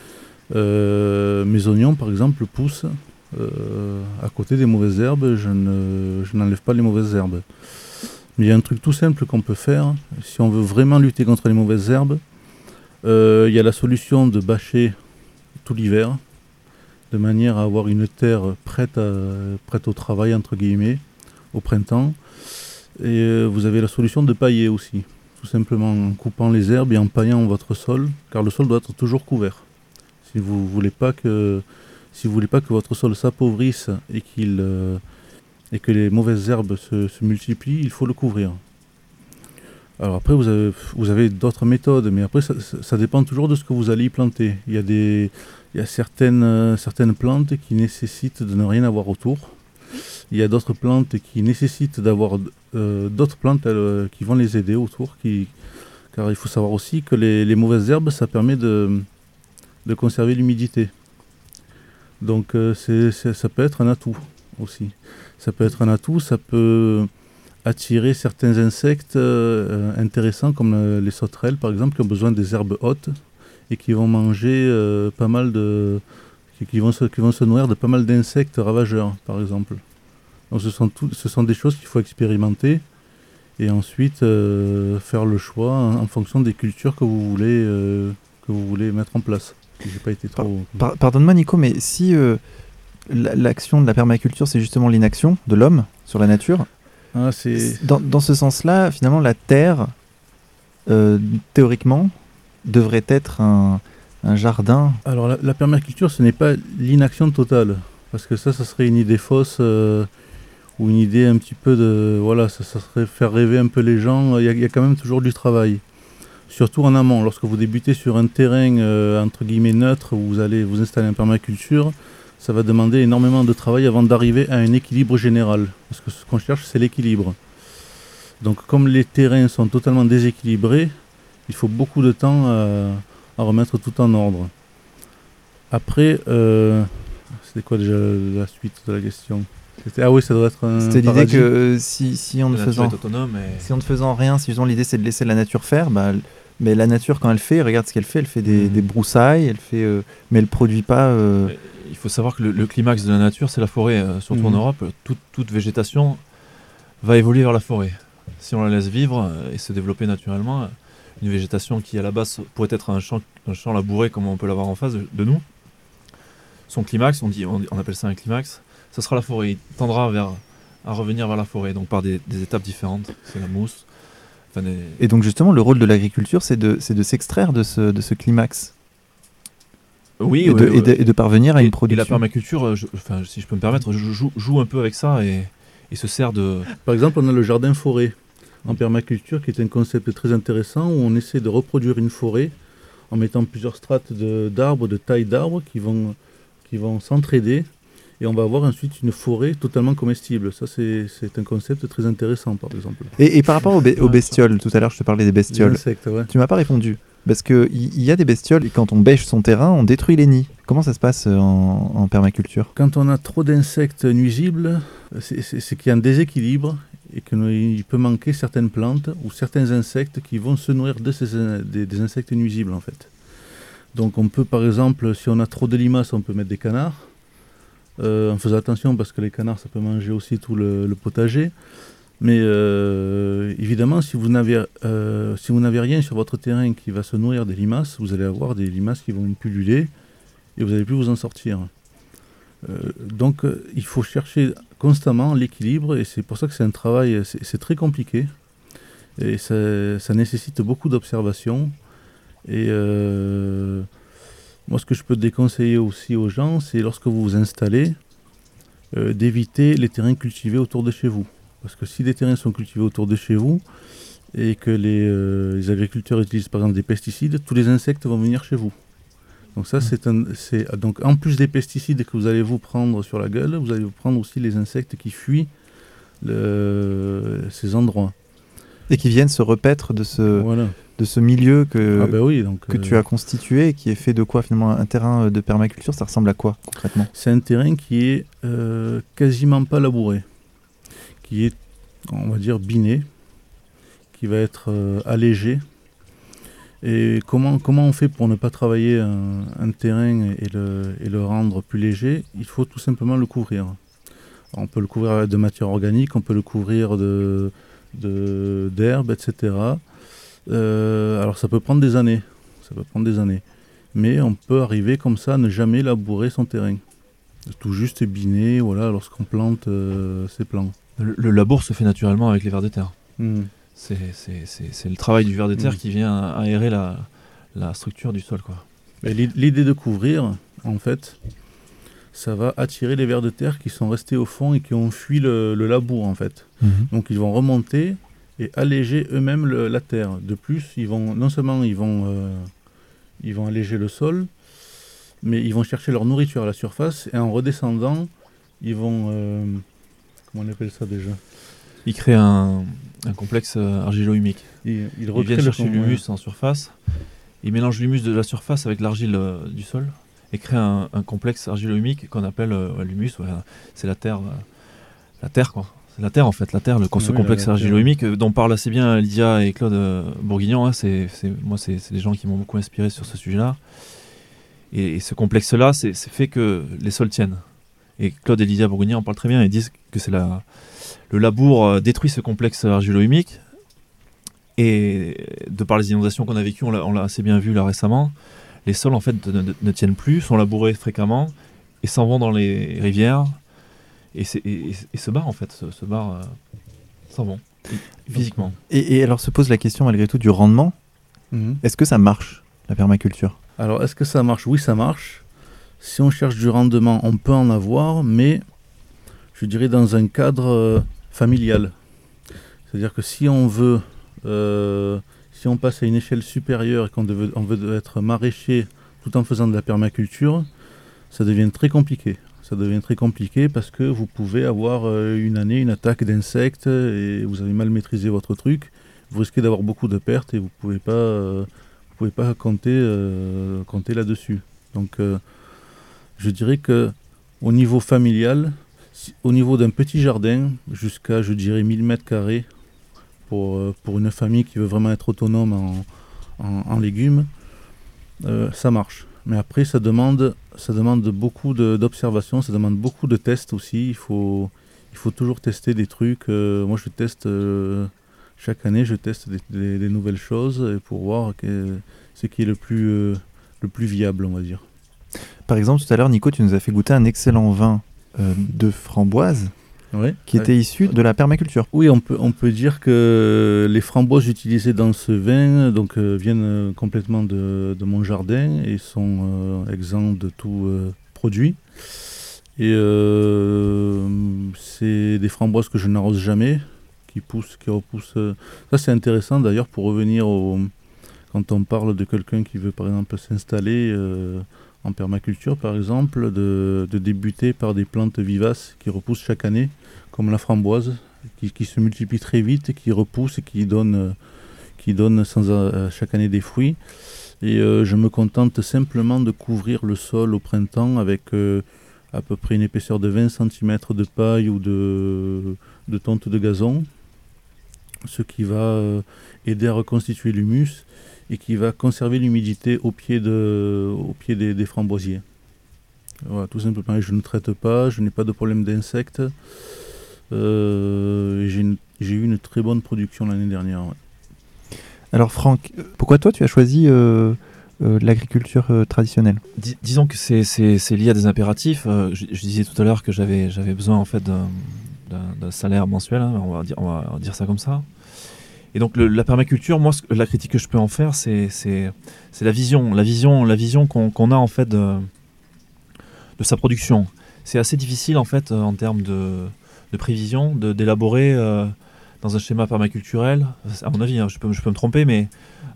Speaker 2: Mes oignons par exemple poussent à côté des mauvaises herbes, je n'enlève pas les mauvaises herbes. Mais il y a un truc tout simple qu'on peut faire, si on veut vraiment lutter contre les mauvaises herbes, il y a la solution de bâcher tout l'hiver, de manière à avoir une terre prête au travail, entre guillemets, au printemps. Et vous avez la solution de pailler aussi, tout simplement en coupant les herbes et en paillant votre sol, car le sol doit être toujours couvert. Si vous voulez pas que votre sol s'appauvrisse et que les mauvaises herbes se multiplient, il faut le couvrir. Alors après, vous avez d'autres méthodes, mais après, ça dépend toujours de ce que vous allez y planter. Il y a certaines plantes qui nécessitent de ne rien avoir autour. Il y a d'autres plantes qui nécessitent d'avoir d'autres plantes qui vont les aider autour. Car il faut savoir aussi que les mauvaises herbes, ça permet de conserver l'humidité. Donc ça peut être un atout aussi. Ça peut être un atout, ça peut attirer certains insectes intéressants comme les sauterelles par exemple, qui ont besoin des herbes hautes et qui vont manger pas mal qui vont se nourrir de pas mal d'insectes ravageurs par exemple. Donc ce sont des choses qu'il faut expérimenter et ensuite faire le choix en fonction des cultures que vous voulez mettre en place. J'ai pas été trop...
Speaker 1: Pardonne-moi Nico, mais si l'action de la permaculture c'est justement l'inaction de l'homme sur la nature, dans ce sens-là, finalement la terre, théoriquement, devrait être un jardin.
Speaker 2: Alors la permaculture, ce n'est pas l'inaction totale, parce que ça serait une idée fausse ou une idée un petit peu de... Voilà, ça serait faire rêver un peu les gens. Il y a quand même toujours du travail. Surtout en amont, lorsque vous débutez sur un terrain entre guillemets neutre où vous allez vous installer en permaculture, ça va demander énormément de travail avant d'arriver à un équilibre général. Parce que ce qu'on cherche, c'est l'équilibre. Donc comme les terrains sont totalement déséquilibrés, il faut beaucoup de temps à remettre tout en ordre. Après, c'était quoi déjà la suite de la question? Ah oui, ça doit être un
Speaker 1: C'était l'idée
Speaker 2: paradis.
Speaker 1: que si en ne faisant rien, si l'idée c'est de laisser la nature faire, mais la nature quand elle fait, regarde ce qu'elle fait des broussailles, mais elle produit pas...
Speaker 3: Il faut savoir que le climax de la nature, c'est la forêt. Surtout en Europe, toute végétation va évoluer vers la forêt. Si on la laisse vivre et se développer naturellement, une végétation qui à la base pourrait être un champ labouré comme on peut l'avoir en face de nous, son climax, on appelle ça un climax, ça sera la forêt. Il tendra à revenir vers la forêt, donc par des étapes différentes. C'est la mousse.
Speaker 1: Et donc justement, le rôle de l'agriculture, c'est de s'extraire de ce climax.
Speaker 3: Oui,
Speaker 1: et de parvenir à une production.
Speaker 3: Et la permaculture, si je peux me permettre, joue un peu avec ça et se sert de...
Speaker 2: Par exemple, on a le jardin forêt en permaculture qui est un concept très intéressant où on essaie de reproduire une forêt en mettant plusieurs strates d'arbres, de tailles d'arbres qui vont s'entraider et on va avoir ensuite une forêt totalement comestible. Ça, c'est un concept très intéressant, par exemple.
Speaker 1: Et par rapport aux bestioles, tout à l'heure, je te parlais des bestioles.
Speaker 2: Les insectes, ouais.
Speaker 1: Tu m'as pas répondu. Parce qu'il y a des bestioles, et quand on bêche son terrain, on détruit les nids. Comment ça se passe en permaculture?
Speaker 2: Quand on a trop d'insectes nuisibles, c'est qu'il y a un déséquilibre et qu'il peut manquer certaines plantes ou certains insectes qui vont se nourrir des insectes nuisibles, en fait. Donc on peut, par exemple, si on a trop de limaces, on peut mettre des canards. En faisant attention parce que les canards, ça peut manger aussi tout le potager. Mais évidemment, si vous n'avez rien sur votre terrain qui va se nourrir des limaces, vous allez avoir des limaces qui vont pulluler et vous n'allez plus vous en sortir. Donc il faut chercher constamment l'équilibre et c'est pour ça que c'est un travail, c'est très compliqué et ça nécessite beaucoup d'observation. Et moi, ce que je peux déconseiller aussi aux gens, c'est lorsque vous vous installez, d'éviter les terrains cultivés autour de chez vous. Parce que si des terrains sont cultivés autour de chez vous et que les agriculteurs utilisent par exemple des pesticides, tous les insectes vont venir chez vous. Donc ça, donc en plus des pesticides que vous allez vous prendre sur la gueule, vous allez vous prendre aussi les insectes qui fuient ces endroits.
Speaker 1: Et qui viennent se repaître de ce milieu que tu as constitué, et qui est fait de quoi finalement? Un terrain de permaculture, ça ressemble à quoi concrètement?
Speaker 2: C'est un terrain qui est quasiment pas labouré, qui est, on va dire, biné, qui va être allégé. Et comment on fait pour ne pas travailler un terrain et le rendre plus léger? Il faut tout simplement le couvrir. Alors, on peut le couvrir de matière organique, on peut le couvrir d'herbes, etc. Alors ça peut prendre des années, mais on peut arriver comme ça à ne jamais labourer son terrain. Tout juste biner, voilà, lorsqu'on plante ses plants.
Speaker 3: Le labour se fait naturellement avec les vers de terre. C'est le travail du ver de terre qui vient aérer la structure du sol, quoi.
Speaker 2: Et l'idée de couvrir, en fait, ça va attirer les vers de terre qui sont restés au fond et qui ont fui le labour, en fait. Donc ils vont remonter et alléger eux-mêmes la terre. De plus, non seulement ils vont alléger le sol, mais ils vont chercher leur nourriture à la surface et en redescendant, ils vont... comment on appelle ça déjà?
Speaker 3: Ils créent un complexe argilo-humique. Ils viennent chercher l'humus en surface, ils mélangent l'humus de la surface avec l'argile du sol et créent un complexe argilo-humique qu'on appelle l'humus. C'est la terre quoi. C'est la terre en fait, ce complexe argilo-humique dont parlent assez bien Lydia et Claude Bourguignon. C'est des gens qui m'ont beaucoup inspiré sur ce sujet-là. Et ce complexe-là, c'est fait que les sols tiennent. Et Claude et Lydia Bourguignon en parlent très bien. Ils disent que le labour détruit ce complexe argilo-humique. Et de par les inondations qu'on a vécues, on l'a assez bien vu là récemment, les sols en fait ne tiennent plus, sont labourés fréquemment et s'en vont dans les rivières et se barrent en fait, s'en vont physiquement.
Speaker 1: Et alors se pose la question malgré tout du rendement. Est-ce que ça marche, la permaculture?
Speaker 2: Alors est-ce que ça marche? Oui, ça marche. Si on cherche du rendement, on peut en avoir, mais je dirais dans un cadre familial. C'est-à-dire que si on veut, si on passe à une échelle supérieure et qu'on veut être maraîcher tout en faisant de la permaculture, ça devient très compliqué. Ça devient très compliqué parce que vous pouvez avoir une année une attaque d'insectes et vous avez mal maîtrisé votre truc. Vous risquez d'avoir beaucoup de pertes et vous pouvez pas compter là-dessus. Donc je dirais que au niveau familial, au niveau d'un petit jardin, jusqu'à, je dirais, 1000 mètres carrés pour une famille qui veut vraiment être autonome en légumes, ça marche. Mais après, ça demande beaucoup d'observation, ça demande beaucoup de tests aussi. Il faut toujours tester des trucs. Moi, je teste chaque année, je teste des nouvelles choses pour voir ce qui est le plus viable, on va dire.
Speaker 1: Par exemple, tout à l'heure, Nico, tu nous as fait goûter un excellent vin de framboise qui était issu de la permaculture.
Speaker 2: Oui, on peut dire que les framboises utilisées dans ce vin viennent complètement de mon jardin et sont exemptes de tout produit. Et c'est des framboises que je n'arrose jamais, qui repoussent. Ça, c'est intéressant d'ailleurs pour revenir quand on parle de quelqu'un qui veut par exemple s'installer en permaculture par exemple, de débuter par des plantes vivaces qui repoussent chaque année, comme la framboise, qui se multiplie très vite, qui repousse et qui donne chaque année des fruits. Et je me contente simplement de couvrir le sol au printemps avec à peu près une épaisseur de 20 cm de paille ou de tonte de gazon, ce qui va aider à reconstituer l'humus et qui va conserver l'humidité au pied des framboisiers. Voilà, tout simplement, je ne traite pas, je n'ai pas de problème d'insectes. J'ai J'ai eu une très bonne production l'année dernière. Ouais.
Speaker 1: Alors Franck, pourquoi toi tu as choisi l'agriculture traditionnelle?
Speaker 3: Disons que c'est lié à des impératifs. Je disais tout à l'heure que j'avais besoin en fait d'un salaire mensuel, hein, on va dire ça comme ça. Et donc la permaculture, moi, la critique que je peux en faire, c'est la vision qu'on a en fait de sa production. C'est assez difficile en fait en termes de prévision, d'élaborer dans un schéma permaculturel, à mon avis, hein, je peux me tromper, mais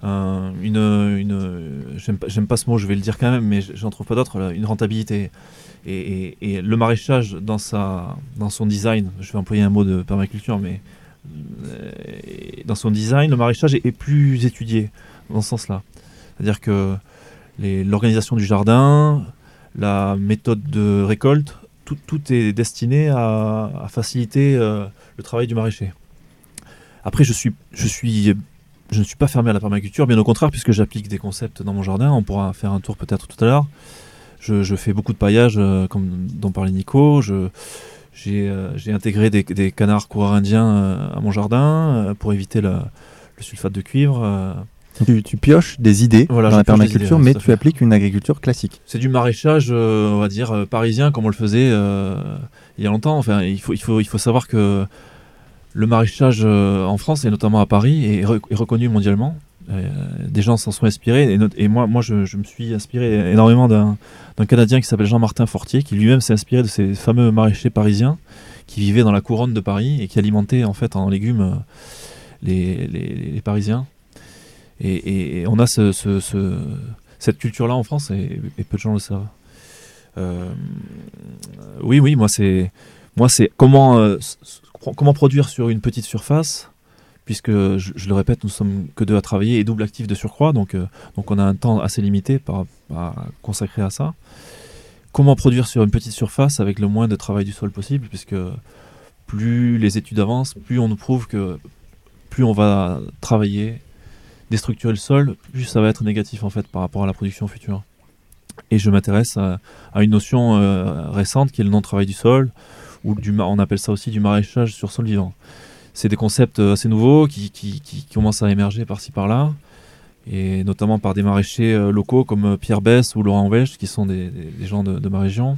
Speaker 3: j'aime pas ce mot, je vais le dire quand même, mais j'en trouve pas d'autre, une rentabilité. Et le maraîchage dans son design, je vais employer un mot de permaculture, mais dans son design, le maraîchage est plus étudié dans ce sens-là. C'est-à-dire que l'organisation du jardin, la méthode de récolte, tout est destiné à faciliter le travail du maraîcher. Après, je ne suis pas fermé à la permaculture, bien au contraire, puisque j'applique des concepts dans mon jardin. On pourra faire un tour peut-être tout à l'heure. Je fais beaucoup de paillage, comme dont parlait Nico. J'ai intégré des canards coureurs indiens à mon jardin pour éviter le sulfate de cuivre.
Speaker 1: Tu pioches des idées dans la permaculture, mais tu appliques une agriculture classique.
Speaker 3: C'est du maraîchage, on va dire, parisien, comme on le faisait il y a longtemps. Enfin, il faut savoir que le maraîchage en France, et notamment à Paris, est reconnu mondialement. Des gens s'en sont inspirés, et moi je me suis inspiré énormément d'un Canadien qui s'appelle Jean-Martin Fortier, qui lui-même s'est inspiré de ces fameux maraîchers parisiens qui vivaient dans la couronne de Paris et qui alimentaient en fait en légumes les Parisiens. Et on a cette culture-là en France, et peu de gens le savent. Oui, moi c'est comment produire sur une petite surface, puisque, je le répète, nous sommes que deux à travailler et double actif de surcroît, donc on a un temps assez limité à consacrer à ça. Comment produire sur une petite surface avec le moins de travail du sol possible, puisque plus les études avancent, plus on nous prouve que plus on va travailler, déstructurer le sol, plus ça va être négatif en fait par rapport à la production future. Et je m'intéresse à une notion récente qui est le non-travail du sol, ou on appelle ça aussi du maraîchage sur sol vivant. C'est des concepts assez nouveaux qui commencent à émerger par-ci par-là, et notamment par des maraîchers locaux comme Pierre Besse ou Laurent Welch, qui sont des gens de ma région.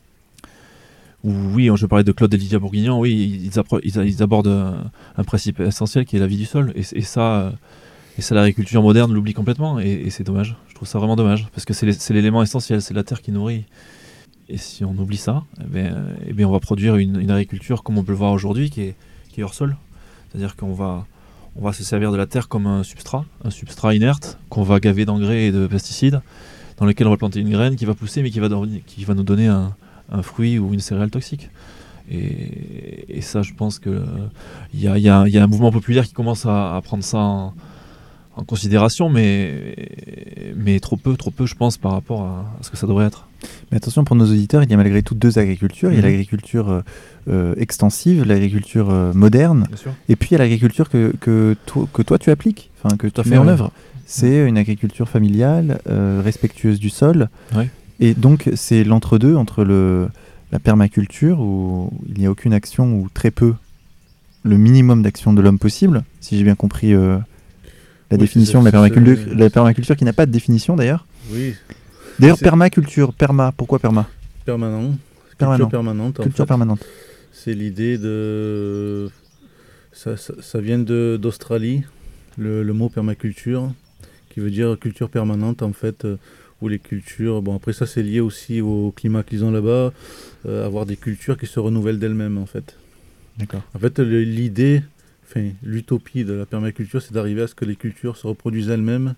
Speaker 3: Oui, je parlais de Claude et Lydia Bourguignon, oui, ils abordent un principe essentiel qui est la vie du sol, et ça, l'agriculture moderne l'oublie complètement, et c'est dommage. Je trouve ça vraiment dommage, parce que c'est l'élément essentiel, c'est la terre qui nourrit. Et si on oublie ça, eh bien on va produire une agriculture comme on peut le voir aujourd'hui, qui est hors sol. C'est-à-dire qu'on va se servir de la terre comme un substrat inerte, qu'on va gaver d'engrais et de pesticides, dans lequel on va planter une graine qui va pousser, mais qui va nous donner un fruit ou une céréale toxique. Et ça, je pense qu'il y a un mouvement populaire qui commence à prendre ça en considération, mais trop peu, je pense, par rapport à ce que ça devrait être.
Speaker 1: Mais attention, pour nos auditeurs, il y a malgré tout deux agricultures. Il y a l'agriculture extensive, l'agriculture moderne, et puis il y a l'agriculture que toi tu appliques, que tu mets en œuvre. C'est une agriculture familiale, respectueuse du sol, et donc c'est l'entre-deux entre la permaculture, où il n'y a aucune action, ou très peu, le minimum d'action de l'homme possible, si j'ai bien compris la définition de la permaculture, qui n'a pas de définition d'ailleurs.
Speaker 2: Oui.
Speaker 1: D'ailleurs, pourquoi perma?
Speaker 2: Culture permanente.
Speaker 1: Culture permanente.
Speaker 2: C'est l'idée de... Ça vient d'Australie, le mot permaculture, qui veut dire culture permanente, en fait, où les cultures... Bon, après ça, c'est lié aussi au climat qu'ils ont là-bas, avoir des cultures qui se renouvellent d'elles-mêmes, en fait.
Speaker 1: D'accord.
Speaker 2: En fait, l'utopie de la permaculture, c'est d'arriver à ce que les cultures se reproduisent elles-mêmes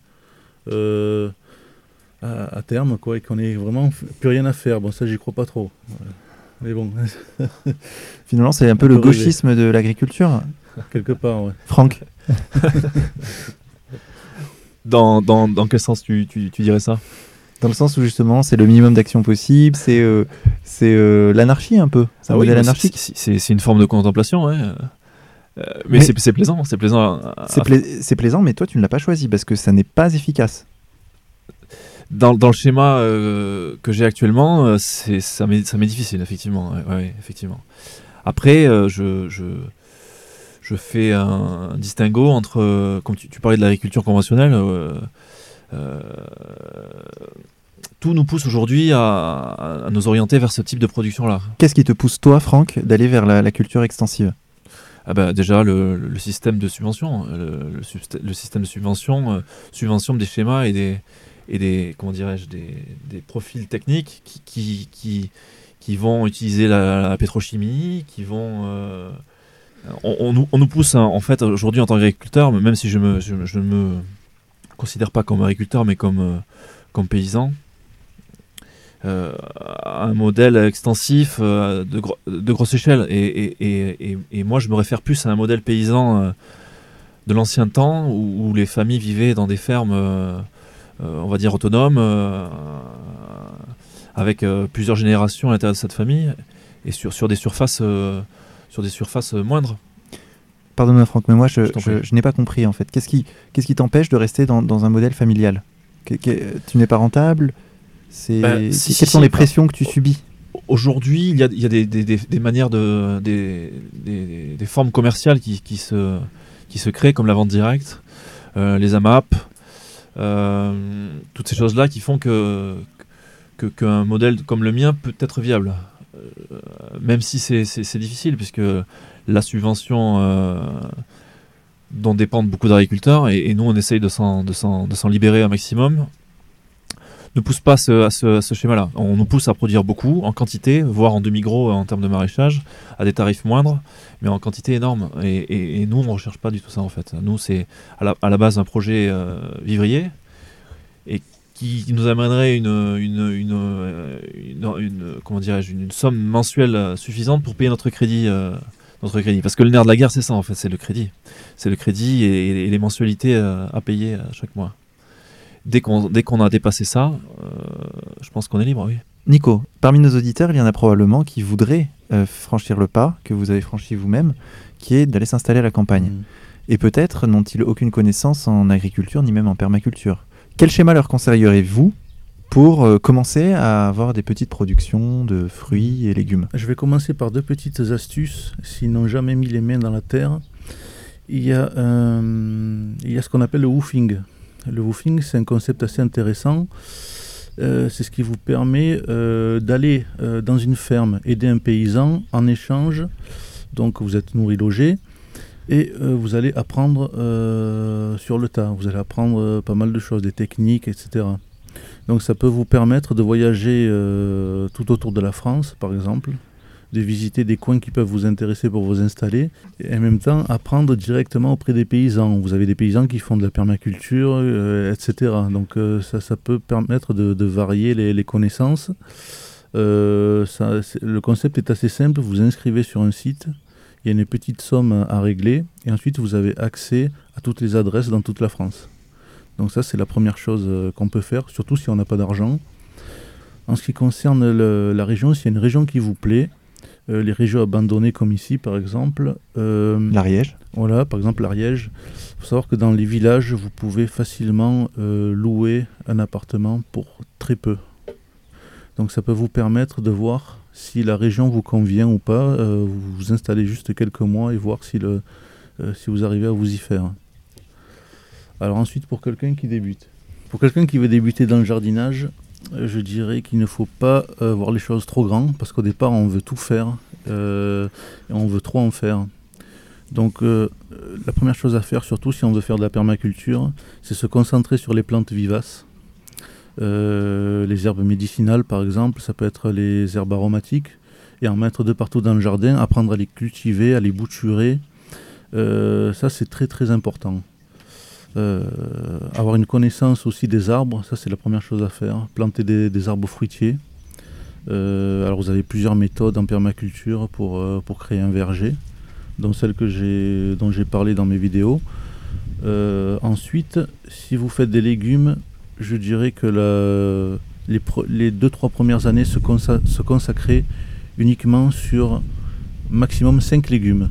Speaker 2: à terme, quoi, et qu'on ait vraiment plus rien à faire. Bon, ça, j'y crois pas trop. Ouais. Mais bon.
Speaker 1: Finalement, c'est un peu le gauchisme de l'agriculture.
Speaker 2: Quelque part, ouais.
Speaker 1: Franck.
Speaker 3: Dans quel sens tu dirais ça?
Speaker 1: Dans le sens où justement c'est le minimum d'action possible, c'est l'anarchie un peu. C'est un modèle anarchique.
Speaker 3: C'est une forme de contemplation, ouais. Mais c'est plaisant, c'est plaisant.
Speaker 1: C'est plaisant, mais toi tu ne l'as pas choisi parce que ça n'est pas efficace.
Speaker 3: Dans le schéma que j'ai actuellement, ça m'est difficile, effectivement. Ouais, effectivement. Après, je je fais un distinguo entre, comme tu parlais de l'agriculture conventionnelle, tout nous pousse aujourd'hui à nous orienter vers ce type de production-là.
Speaker 1: Qu'est-ce qui te pousse, toi, Franck, d'aller vers la culture extensive ?
Speaker 3: Déjà, le système de subvention. Le système de subvention, subventionne des schémas et des comment dirais-je, des profils techniques qui vont utiliser la pétrochimie, qui vont... on nous pousse, en fait, aujourd'hui, en tant qu'agriculteur, même si je ne me considère pas comme agriculteur, mais comme paysan, un modèle extensif de grosse échelle. Et moi, je me réfère plus à un modèle paysan de l'ancien temps, où les familles vivaient dans des fermes, on va dire, autonomes, avec plusieurs générations à l'intérieur de cette famille, et sur des surfaces moindres.
Speaker 1: Pardonne-moi, Franck, mais moi, je n'ai pas compris, en fait. Qu'est-ce qui t'empêche de rester dans un modèle familial ? Tu n'es pas rentable ? Quelles sont les pressions que tu subis ?
Speaker 3: Aujourd'hui, il y a des manières des formes commerciales qui se créent, comme la vente directe, les AMAP, toutes ces choses-là qui font qu'un modèle comme le mien peut être viable. Même si c'est difficile, puisque la subvention dont dépendent beaucoup d'agriculteurs, et nous on essaye de s'en libérer un maximum, ne pousse pas à ce schéma-là. On nous pousse à produire beaucoup, en quantité, voire en demi-gros en termes de maraîchage, à des tarifs moindres, mais en quantité énorme. Et nous, on ne recherche pas du tout ça, en fait. Nous, c'est à la base un projet vivrier, et qui nous amènerait comment dirais-je, une somme mensuelle suffisante pour payer notre crédit. Parce que le nerf de la guerre, c'est ça, en fait, c'est le crédit. C'est le crédit et les mensualités à payer chaque mois. Dès qu'on a dépassé ça, je pense qu'on est libre, oui.
Speaker 1: Nico, parmi nos auditeurs, il y en a probablement qui voudraient franchir le pas que vous avez franchi vous-même, qui est d'aller s'installer à la campagne. Et peut-être n'ont-ils aucune connaissance en agriculture, ni même en permaculture. Quel schéma leur conseilleriez-vous pour commencer à avoir des petites productions de fruits et légumes ?
Speaker 2: Je vais commencer par 2 petites astuces. S'ils n'ont jamais mis les mains dans la terre, il y a ce qu'on appelle le woofing. Le woofing, c'est un concept assez intéressant. C'est ce qui vous permet d'aller dans une ferme, aider un paysan en échange. Donc vous êtes nourri, logé, et vous allez apprendre sur le tas. Vous allez apprendre pas mal de choses, des techniques, etc. Donc ça peut vous permettre de voyager tout autour de la France, par exemple, de visiter des coins qui peuvent vous intéresser pour vous installer, et en même temps apprendre directement auprès des paysans. Vous avez des paysans qui font de la permaculture, etc. Donc ça peut permettre de varier les connaissances. Le concept est assez simple, vous inscrivez sur un site, il y a une petite somme à régler, et ensuite vous avez accès à toutes les adresses dans toute la France. Donc ça, c'est la première chose qu'on peut faire, surtout si on n'a pas d'argent. En ce qui concerne la région, s'il y a une région qui vous plaît, les régions abandonnées comme ici par exemple.
Speaker 1: L'Ariège.
Speaker 2: Voilà, par exemple l'Ariège. Il faut savoir que dans les villages, vous pouvez facilement louer un appartement pour très peu. Donc ça peut vous permettre de voir si la région vous convient ou pas. Vous vous installez juste quelques mois et voir si vous arrivez à vous y faire. Alors ensuite, pour quelqu'un qui débute. Pour quelqu'un qui veut débuter dans le jardinage, je dirais qu'il ne faut pas voir les choses trop grandes, parce qu'au départ on veut tout faire et on veut trop en faire. Donc la première chose à faire, surtout si on veut faire de la permaculture, c'est se concentrer sur les plantes vivaces. Les herbes médicinales par exemple, ça peut être les herbes aromatiques, et en mettre de partout dans le jardin, apprendre à les cultiver, à les bouturer. Ça c'est très très important. Avoir une connaissance aussi des arbres, ça c'est la première chose à faire. Planter des arbres fruitiers. Alors vous avez plusieurs méthodes en permaculture pour créer un verger, dont celle dont j'ai parlé dans mes vidéos. Ensuite, si vous faites des légumes, je dirais que les 2-3 premières années se consacrer uniquement sur maximum 5 légumes.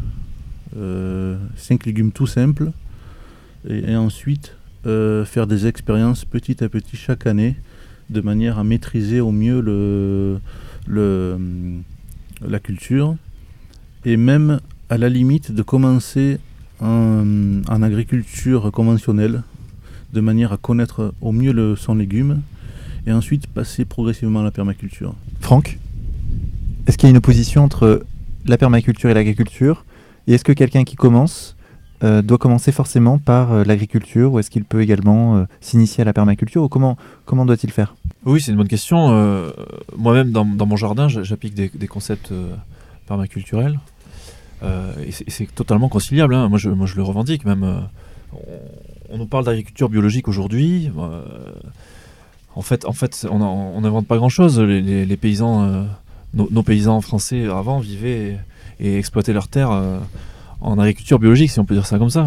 Speaker 2: 5 légumes tout simples. Et ensuite faire des expériences petit à petit chaque année, de manière à maîtriser au mieux la culture, et même à la limite de commencer en agriculture conventionnelle, de manière à connaître au mieux son légume, et ensuite passer progressivement à la permaculture.
Speaker 1: Franck, est-ce qu'il y a une opposition entre la permaculture et l'agriculture? Et est-ce que quelqu'un qui commence doit commencer forcément par l'agriculture, ou est-ce qu'il peut également s'initier à la permaculture, ou comment doit-il faire?
Speaker 3: Oui, c'est une bonne question. Moi-même, dans mon jardin, j'applique des concepts permaculturels. Et c'est totalement conciliable, hein. Moi, je le revendique même. On nous parle d'agriculture biologique aujourd'hui. En fait, on n'invente pas grand-chose. Les paysans, nos paysans français avant vivaient et exploitaient leurs terres en agriculture biologique, si on peut dire ça comme ça.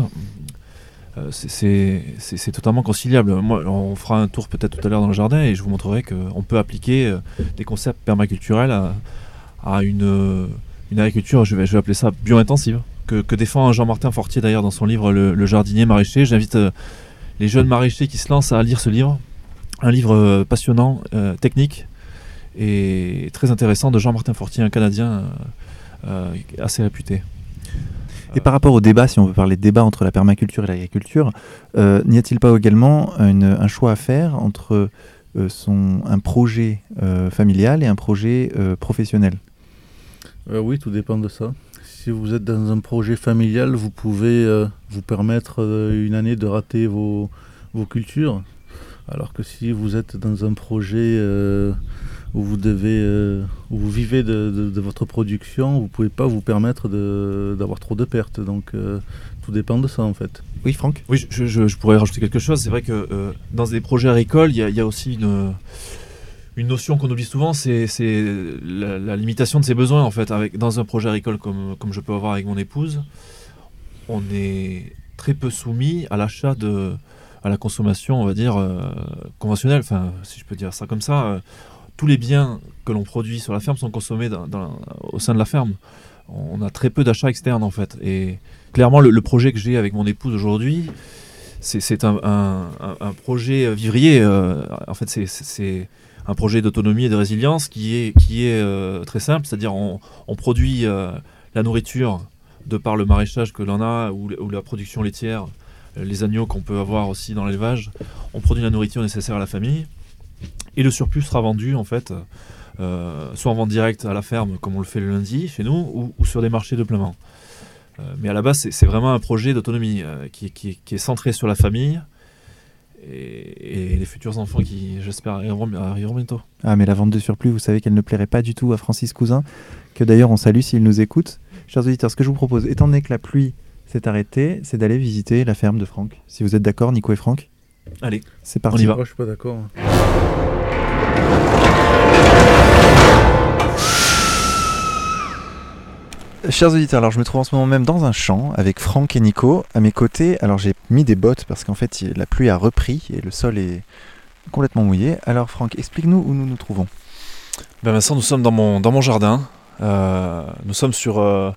Speaker 3: C'est totalement conciliable. Moi, on fera un tour peut-être tout à l'heure dans le jardin et je vous montrerai qu'on peut appliquer des concepts permaculturels à une agriculture, je vais appeler ça bio-intensive, que défend Jean-Martin Fortier d'ailleurs dans son livre Le jardinier maraîcher. J'invite les jeunes maraîchers qui se lancent à lire ce livre. Un livre passionnant, technique et très intéressant de Jean-Martin Fortier, un Canadien assez réputé.
Speaker 1: Et par rapport au débat, si on veut parler de débat entre la permaculture et l'agriculture, n'y a-t-il pas également un choix à faire entre un projet familial et un projet professionnel?
Speaker 2: Oui, tout dépend de ça. Si vous êtes dans un projet familial, vous pouvez vous permettre une année de rater vos cultures. Alors que si vous êtes dans un projet où vous vivez de votre production, vous ne pouvez pas vous permettre d'avoir trop de pertes. Donc tout dépend de ça en fait.
Speaker 1: Oui, Franck?
Speaker 3: Oui, je pourrais rajouter quelque chose. C'est vrai que dans des projets agricoles, il y a aussi une notion qu'on oublie souvent, c'est la limitation de ses besoins en fait. Dans un projet agricole comme je peux avoir avec mon épouse, on est très peu soumis à l'achat à la consommation, on va dire, conventionnelle, enfin, si je peux dire ça comme ça. Tous les biens que l'on produit sur la ferme sont consommés au sein de la ferme. On a très peu d'achats externes, en fait. Et clairement, le projet que j'ai avec mon épouse aujourd'hui, c'est un projet vivrier. En fait, c'est un projet d'autonomie et de résilience qui est très simple. C'est-à-dire, on produit la nourriture de par le maraîchage que l'on a ou la production laitière, les agneaux qu'on peut avoir aussi dans l'élevage. On produit la nourriture nécessaire à la famille et le surplus sera vendu en fait soit en vente directe à la ferme comme on le fait le lundi chez nous ou sur des marchés de plein vent. Mais à la base c'est vraiment un projet d'autonomie qui est centré sur la famille et les futurs enfants qui j'espère arriveront bientôt.
Speaker 1: Ah mais la vente de surplus, vous savez qu'elle ne plairait pas du tout à Francis Cousin, que d'ailleurs on salue s'il nous écoute. Chers auditeurs, ce que je vous propose, étant donné que la pluie s'est arrêtée, c'est d'aller visiter la ferme de Franck. Si vous êtes d'accord, Nico et Franck?
Speaker 3: Allez,
Speaker 1: c'est parti.
Speaker 3: On y va.
Speaker 2: Moi, je suis pas d'accord.
Speaker 1: Chers auditeurs, alors je me trouve en ce moment même dans un champ avec Franck et Nico à mes côtés. Alors j'ai mis des bottes parce qu'en fait la pluie a repris et le sol est complètement mouillé. Alors Franck, explique-nous où nous nous trouvons.
Speaker 3: Ben Vincent, nous sommes dans mon jardin. Nous sommes sur un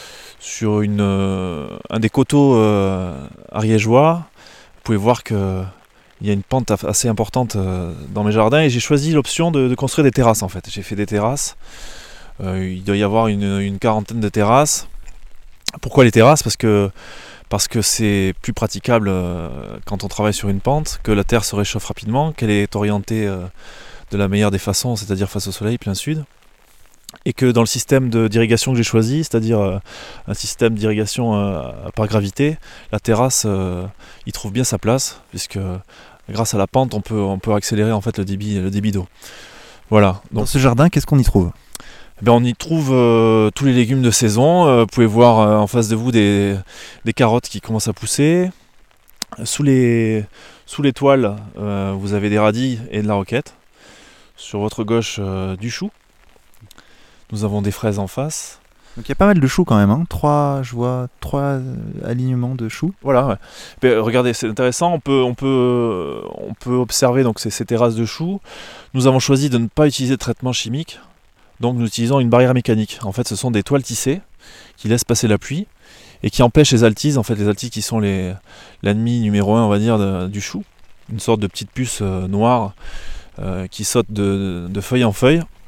Speaker 3: des coteaux ariégeois. Vous pouvez voir qu'il y a une pente assez importante dans mes jardins et j'ai choisi l'option de construire des terrasses en fait. J'ai fait des terrasses. Il doit y avoir une quarantaine de terrasses. Pourquoi les terrasses ? Parce que c'est plus praticable quand on travaille sur une pente, que la terre se réchauffe rapidement, qu'elle est orientée de la meilleure des façons, c'est-à-dire face au soleil, plein sud. Et que dans le système d'irrigation que j'ai choisi, c'est-à-dire un système d'irrigation par gravité, la terrasse y trouve bien sa place, puisque grâce à la pente, on peut accélérer en fait le débit d'eau. Voilà.
Speaker 1: Donc, dans ce jardin, qu'est-ce qu'on y trouve ?
Speaker 3: On y trouve tous les légumes de saison. Vous pouvez voir en face de vous des carottes qui commencent à pousser. Sous les toiles, vous avez des radis et de la roquette. Sur votre gauche, du chou. Nous avons des fraises en face.
Speaker 1: Donc il y a pas mal de choux quand même, hein. Je vois trois alignements de choux.
Speaker 3: Voilà, ouais. Regardez, c'est intéressant, on peut observer donc ces terrasses de choux. Nous avons choisi de ne pas utiliser de traitement chimique, donc nous utilisons une barrière mécanique. En fait, ce sont des toiles tissées qui laissent passer la pluie et qui empêchent les altises, en fait les altises qui sont l'ennemi numéro 1, on va dire, du chou. Une sorte de petite puce noire qui saute de feuille en feuille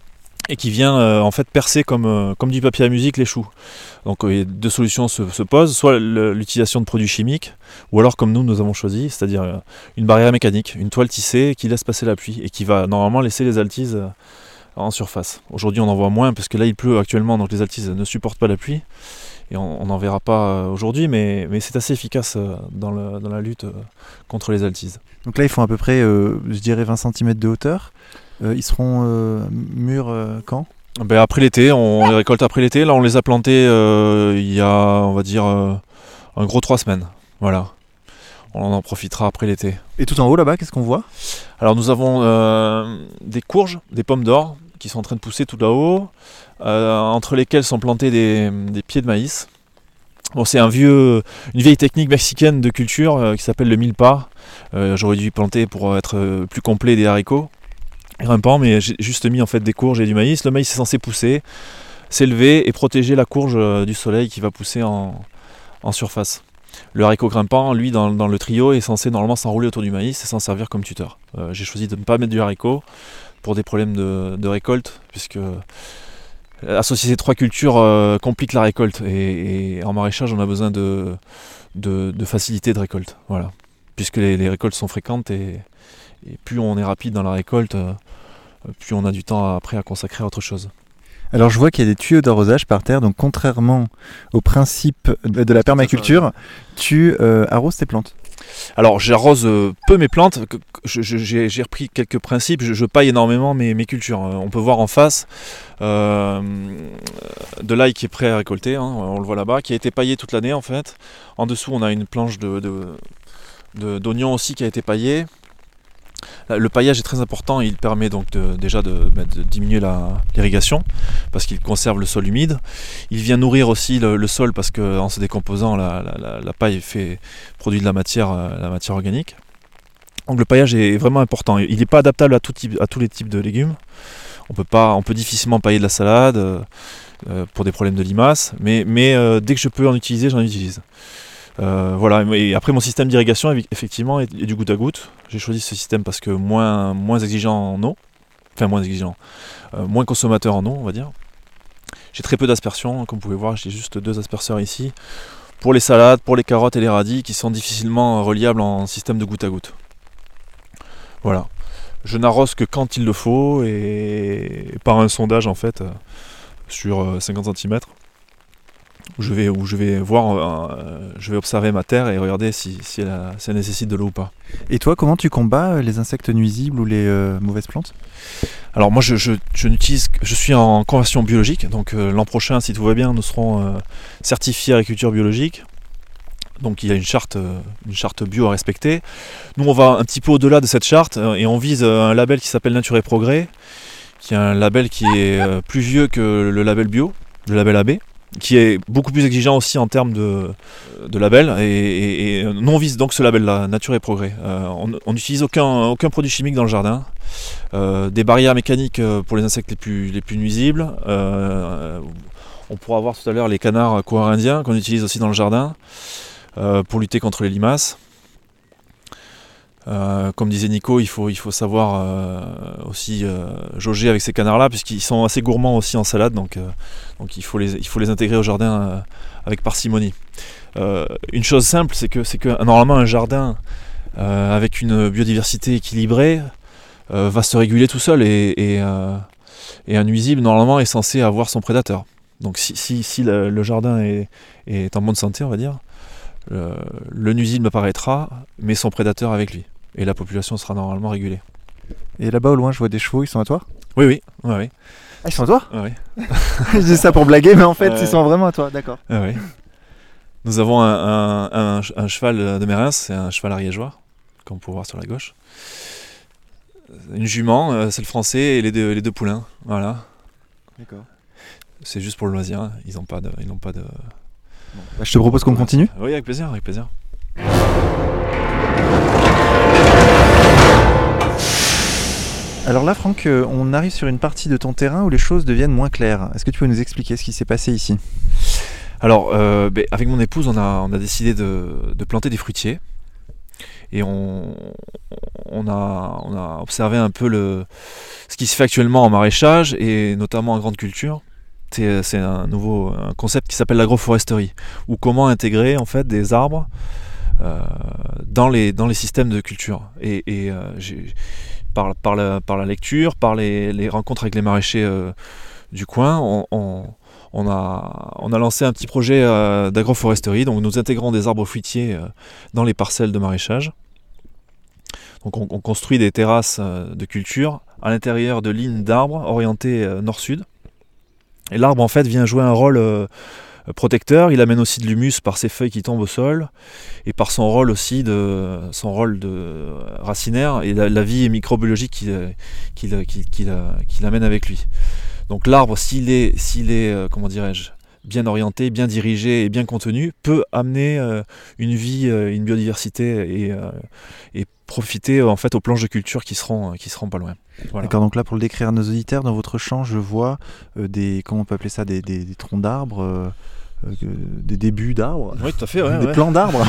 Speaker 3: et qui vient en fait percer comme du papier à musique les choux. Donc deux solutions se posent, soit l'utilisation de produits chimiques, ou alors comme nous avons choisi, c'est-à-dire une barrière mécanique, une toile tissée qui laisse passer la pluie et qui va normalement laisser les altises en surface. Aujourd'hui on en voit moins parce que là il pleut actuellement, donc les altises ne supportent pas la pluie et on n'en verra pas aujourd'hui, mais c'est assez efficace dans la lutte contre les altises.
Speaker 1: Donc là ils font à peu près, je dirais 20 cm de hauteur. Ils seront mûrs quand ?
Speaker 3: Ben après l'été, on les récolte après l'été. Là on les a plantés il y a, on va dire, un gros 3 semaines. Voilà. On en profitera après l'été.
Speaker 1: Et tout en haut là-bas, qu'est-ce qu'on voit ?
Speaker 3: Alors nous avons des courges, des pommes d'or qui sont en train de pousser tout là-haut, entre lesquelles sont plantés des pieds de maïs. Bon, c'est une vieille technique mexicaine de culture qui s'appelle le milpa. J'aurais dû planter pour être plus complet des haricots grimpants, mais j'ai juste mis en fait des courges et du maïs. Le maïs est censé pousser, s'élever et protéger la courge du soleil qui va pousser en surface. Le haricot grimpant, lui, dans le trio, est censé normalement s'enrouler autour du maïs et s'en servir comme tuteur. J'ai choisi de ne pas mettre du haricot pour des problèmes de récolte, puisque associer ces trois cultures complique la récolte. Et en maraîchage, on a besoin de facilité de récolte. Voilà. Puisque les récoltes sont fréquentes et plus on est rapide dans la récolte, plus on a du temps après à consacrer à autre chose.
Speaker 1: Alors je vois qu'il y a des tuyaux d'arrosage par terre, donc contrairement au principe de la permaculture, tu arroses tes plantes.
Speaker 3: Alors j'arrose peu mes plantes, j'ai repris quelques principes, je paille énormément mes cultures. On peut voir en face de l'ail qui est prêt à récolter, hein, on le voit là-bas, qui a été paillé toute l'année en fait. En dessous on a une planche d'oignons aussi qui a été paillée. Le paillage est très important, il permet donc déjà de diminuer l'irrigation parce qu'il conserve le sol humide. Il vient nourrir aussi le sol parce qu'en se décomposant, la paille produit de la matière organique. Donc le paillage est vraiment important. Il n'est pas adaptable à tous les types de légumes. On peut difficilement pailler de la salade pour des problèmes de limaces, mais dès que je peux en utiliser, j'en utilise. Voilà. Et après mon système d'irrigation effectivement est du goutte à goutte. J'ai choisi ce système parce que moins exigeant en eau, enfin moins exigeant, moins consommateur en eau on va dire. J'ai très peu d'aspersion, comme vous pouvez voir, j'ai juste 2 asperceurs ici pour les salades, pour les carottes et les radis qui sont difficilement reliables en système de goutte à goutte. Voilà. Je n'arrose que quand il le faut et par un sondage en fait sur 50 cm. Où je vais voir, je vais observer ma terre et regarder si elle nécessite de l'eau ou pas.
Speaker 1: Et toi, comment tu combats les insectes nuisibles ou les mauvaises plantes ?
Speaker 3: Alors moi, je suis en conversion biologique, donc l'an prochain, si tout va bien, nous serons certifiés agriculture biologique. Donc il y a une charte bio à respecter. Nous, on va un petit peu au-delà de cette charte et on vise un label qui s'appelle Nature et Progrès, qui est un label qui est plus vieux que le label bio, le label AB. Qui est beaucoup plus exigeant aussi en termes de label et nous on vise donc ce label là, Nature et Progrès. On n'utilise aucun produit chimique dans le jardin, des barrières mécaniques pour les insectes les plus nuisibles. On pourra voir tout à l'heure les canards coureurs indiens qu'on utilise aussi dans le jardin pour lutter contre les limaces. Comme disait Nico, il faut savoir aussi jauger avec ces canards-là, puisqu'ils sont assez gourmands aussi en salade, donc il faut les intégrer au jardin avec parcimonie. Une chose simple, c'est que normalement un jardin avec une biodiversité équilibrée va se réguler tout seul et un nuisible normalement est censé avoir son prédateur. Donc si le jardin est en bonne santé, on va dire, le nuisible apparaîtra, mais son prédateur avec lui. Et la population sera normalement régulée.
Speaker 1: Et là-bas au loin, je vois des chevaux, ils sont à toi ?
Speaker 3: Oui.
Speaker 1: Ah, ils sont à toi ?
Speaker 3: Oui.
Speaker 1: Je dis ça pour blaguer, mais en fait, ils sont vraiment à toi, d'accord.
Speaker 3: Oui. Nous avons un cheval de Mérins, c'est un cheval ariégeois, comme on peut voir sur la gauche. Une jument, c'est le français, et les deux poulains, voilà.
Speaker 1: D'accord.
Speaker 3: C'est juste pour le loisir, hein. Ils n'ont pas de... Bon.
Speaker 1: Bah, je te propose qu'on continue ?
Speaker 3: Oui, avec plaisir.
Speaker 1: Alors là, Franck, on arrive sur une partie de ton terrain où les choses deviennent moins claires. Est-ce que tu peux nous expliquer ce qui s'est passé ici ?
Speaker 3: Alors, avec mon épouse, on a décidé de planter des fruitiers. Et on a observé un peu ce qui se fait actuellement en maraîchage et notamment en grande culture. C'est un concept qui s'appelle l'agroforesterie, ou comment intégrer en fait des arbres dans les systèmes de culture. Et par la lecture, par les rencontres avec les maraîchers du coin, on a lancé un petit projet d'agroforesterie. Donc nous intégrons des arbres fruitiers dans les parcelles de maraîchage. Donc on construit des terrasses de culture à l'intérieur de lignes d'arbres orientées nord-sud. Et l'arbre en fait vient jouer un rôle protecteur. Il amène aussi de l'humus par ses feuilles qui tombent au sol et par son rôle aussi de racinaire et la vie microbiologique qu'il amène avec lui. Donc l'arbre, s'il est comment dirais-je, bien orienté, bien dirigé et bien contenu, peut amener une vie, une biodiversité et profiter en fait aux planches de culture qui seront pas loin. Voilà.
Speaker 1: D'accord, donc là pour le décrire à nos auditeurs, dans votre champ je vois comment on peut appeler ça, des troncs d'arbres, des débuts d'arbres,
Speaker 3: oui, tout à fait, ouais,
Speaker 1: des plants d'arbres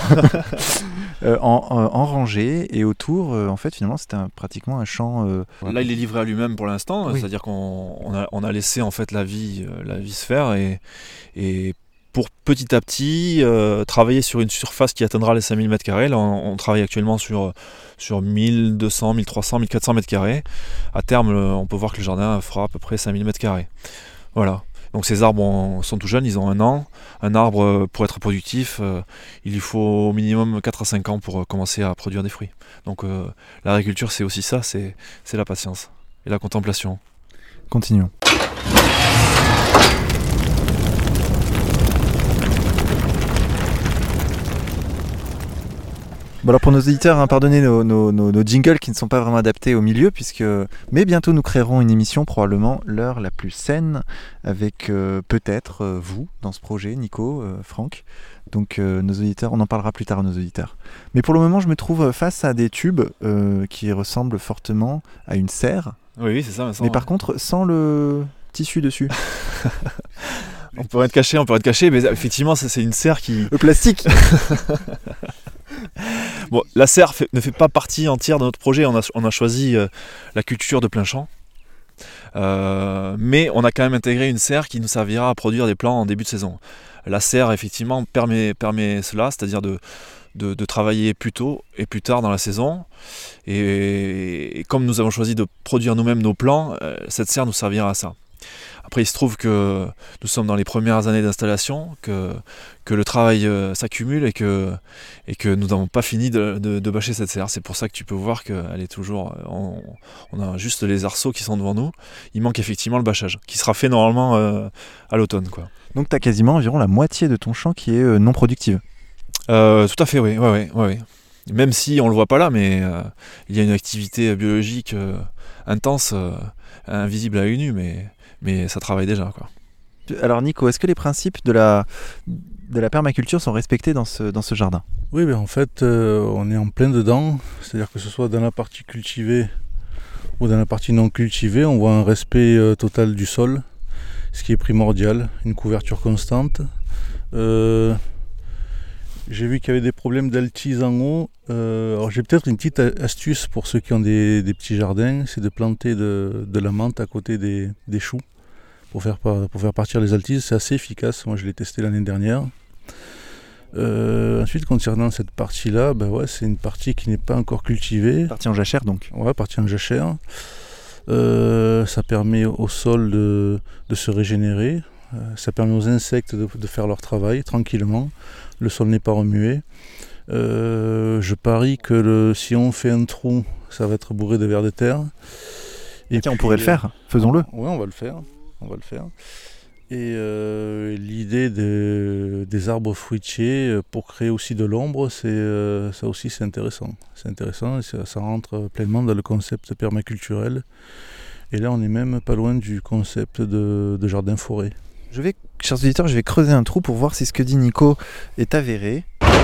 Speaker 1: en rangée, et autour en fait finalement c'était pratiquement un champ.
Speaker 3: Là il est livré à lui-même pour l'instant, oui. C'est-à-dire qu'on a laissé en fait la vie se faire et pour petit à petit travailler sur une surface qui atteindra les 5000 m². Là on travaille actuellement sur 1200, 1300, 1400 m². À terme on peut voir que le jardin fera à peu près 5000 m². Voilà. Donc ces arbres sont tout jeunes, ils ont 1 an. Un arbre, pour être productif, il lui faut au minimum 4 à 5 ans pour commencer à produire des fruits. Donc l'agriculture, c'est aussi ça, c'est la patience et la contemplation.
Speaker 1: Continuons. Bon alors pour nos auditeurs, pardonnez nos jingles qui ne sont pas vraiment adaptés au milieu, mais bientôt nous créerons une émission, probablement l'heure la plus saine, avec peut-être vous dans ce projet, Nico, Franck. Donc nos auditeurs, on en parlera plus tard à nos auditeurs. Mais pour le moment, je me trouve face à des tubes qui ressemblent fortement à une serre.
Speaker 3: Oui, c'est ça.
Speaker 1: Mais par contre, sans le tissu dessus.
Speaker 3: On peut être caché, mais effectivement, c'est une serre qui...
Speaker 1: Le plastique.
Speaker 3: Bon, la serre ne fait pas partie entière de notre projet. On a choisi la culture de plein champ. Mais on a quand même intégré une serre qui nous servira à produire des plants en début de saison. La serre, effectivement, permet cela, c'est-à-dire de travailler plus tôt et plus tard dans la saison. Et comme nous avons choisi de produire nous-mêmes nos plants, cette serre nous servira à ça. Après, il se trouve que nous sommes dans les premières années d'installation, que le travail s'accumule et que nous n'avons pas fini de bâcher cette serre. C'est pour ça que tu peux voir qu'elle est toujours... On a juste les arceaux qui sont devant nous. Il manque effectivement le bâchage, qui sera fait normalement à l'automne, quoi.
Speaker 1: Donc tu as quasiment environ la moitié de ton champ qui est non productive.
Speaker 3: Tout à fait, oui. Ouais. Même si on ne le voit pas là, mais il y a une activité biologique intense, invisible à l'œil nu, mais ça travaille déjà, quoi.
Speaker 1: Alors Nico, est-ce que les principes de la permaculture sont respectés dans ce jardin ?
Speaker 2: Oui, en fait, on est en plein dedans. C'est-à-dire que ce soit dans la partie cultivée ou dans la partie non cultivée, on voit un respect total du sol, ce qui est primordial, une couverture constante. J'ai vu qu'il y avait des problèmes d'altise en haut. Alors j'ai peut-être une petite astuce pour ceux qui ont des petits jardins, c'est de planter de la menthe à côté des choux pour faire partir les altises. C'est assez efficace, moi je l'ai testé l'année dernière. Ensuite, concernant cette partie-là, c'est une partie qui n'est pas encore cultivée.
Speaker 1: Partie en jachère donc.
Speaker 2: Ouais, partie en jachère. Ça permet au sol de se régénérer. Ça permet aux insectes de faire leur travail tranquillement. Le sol n'est pas remué. Je parie que si on fait un trou, ça va être bourré de vers de terre.
Speaker 1: Et tiens, on pourrait le faire, faisons-le.
Speaker 2: Oui, on va le faire. Et l'idée des arbres fruitiers pour créer aussi de l'ombre, ça aussi c'est intéressant. C'est intéressant et ça rentre pleinement dans le concept permaculturel. Et là, on est même pas loin du concept de jardin-forêt.
Speaker 1: Chers auditeurs, je vais creuser un trou pour voir si ce que dit Nico est avéré.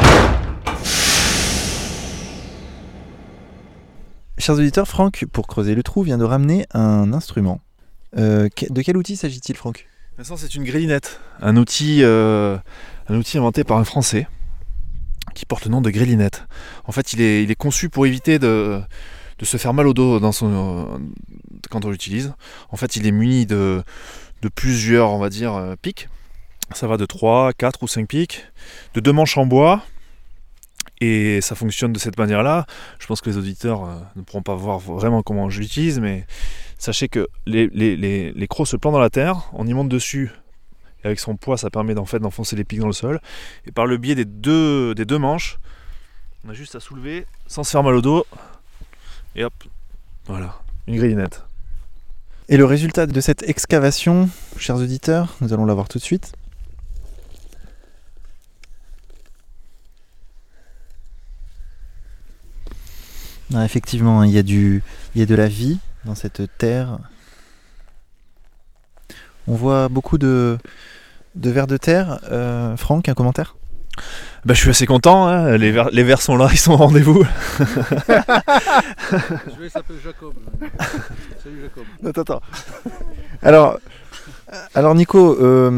Speaker 1: Chers auditeurs, Franck, pour creuser le trou, vient de ramener un instrument. De quel outil s'agit-il, Franck ?
Speaker 3: C'est une grélinette, un outil inventé par un Français qui porte le nom de grélinette. En fait, il est conçu pour éviter de se faire mal au dos quand on l'utilise. En fait, il est muni de plusieurs, on va dire, pics. Ça va de 3, 4 ou 5 pics, de 2 manches en bois, et ça fonctionne de cette manière-là. Je pense que les auditeurs ne pourront pas voir vraiment comment je l'utilise, mais sachez que les crocs se plantent dans la terre, on y monte dessus, et avec son poids, ça permet d'enfoncer les pics dans le sol, et par le biais des deux manches, on a juste à soulever sans se faire mal au dos, et hop, voilà, une grélinette.
Speaker 1: Et le résultat de cette excavation, chers auditeurs, nous allons la voir tout de suite. Ah, effectivement, il y a de la vie dans cette terre. On voit beaucoup de vers de terre. Franck, un commentaire ?
Speaker 3: Je suis assez content, hein. Les vers sont là, ils sont au rendez-vous.
Speaker 2: Il s'appelle Jacob. Salut Jacob.
Speaker 1: Attends. Alors Nico,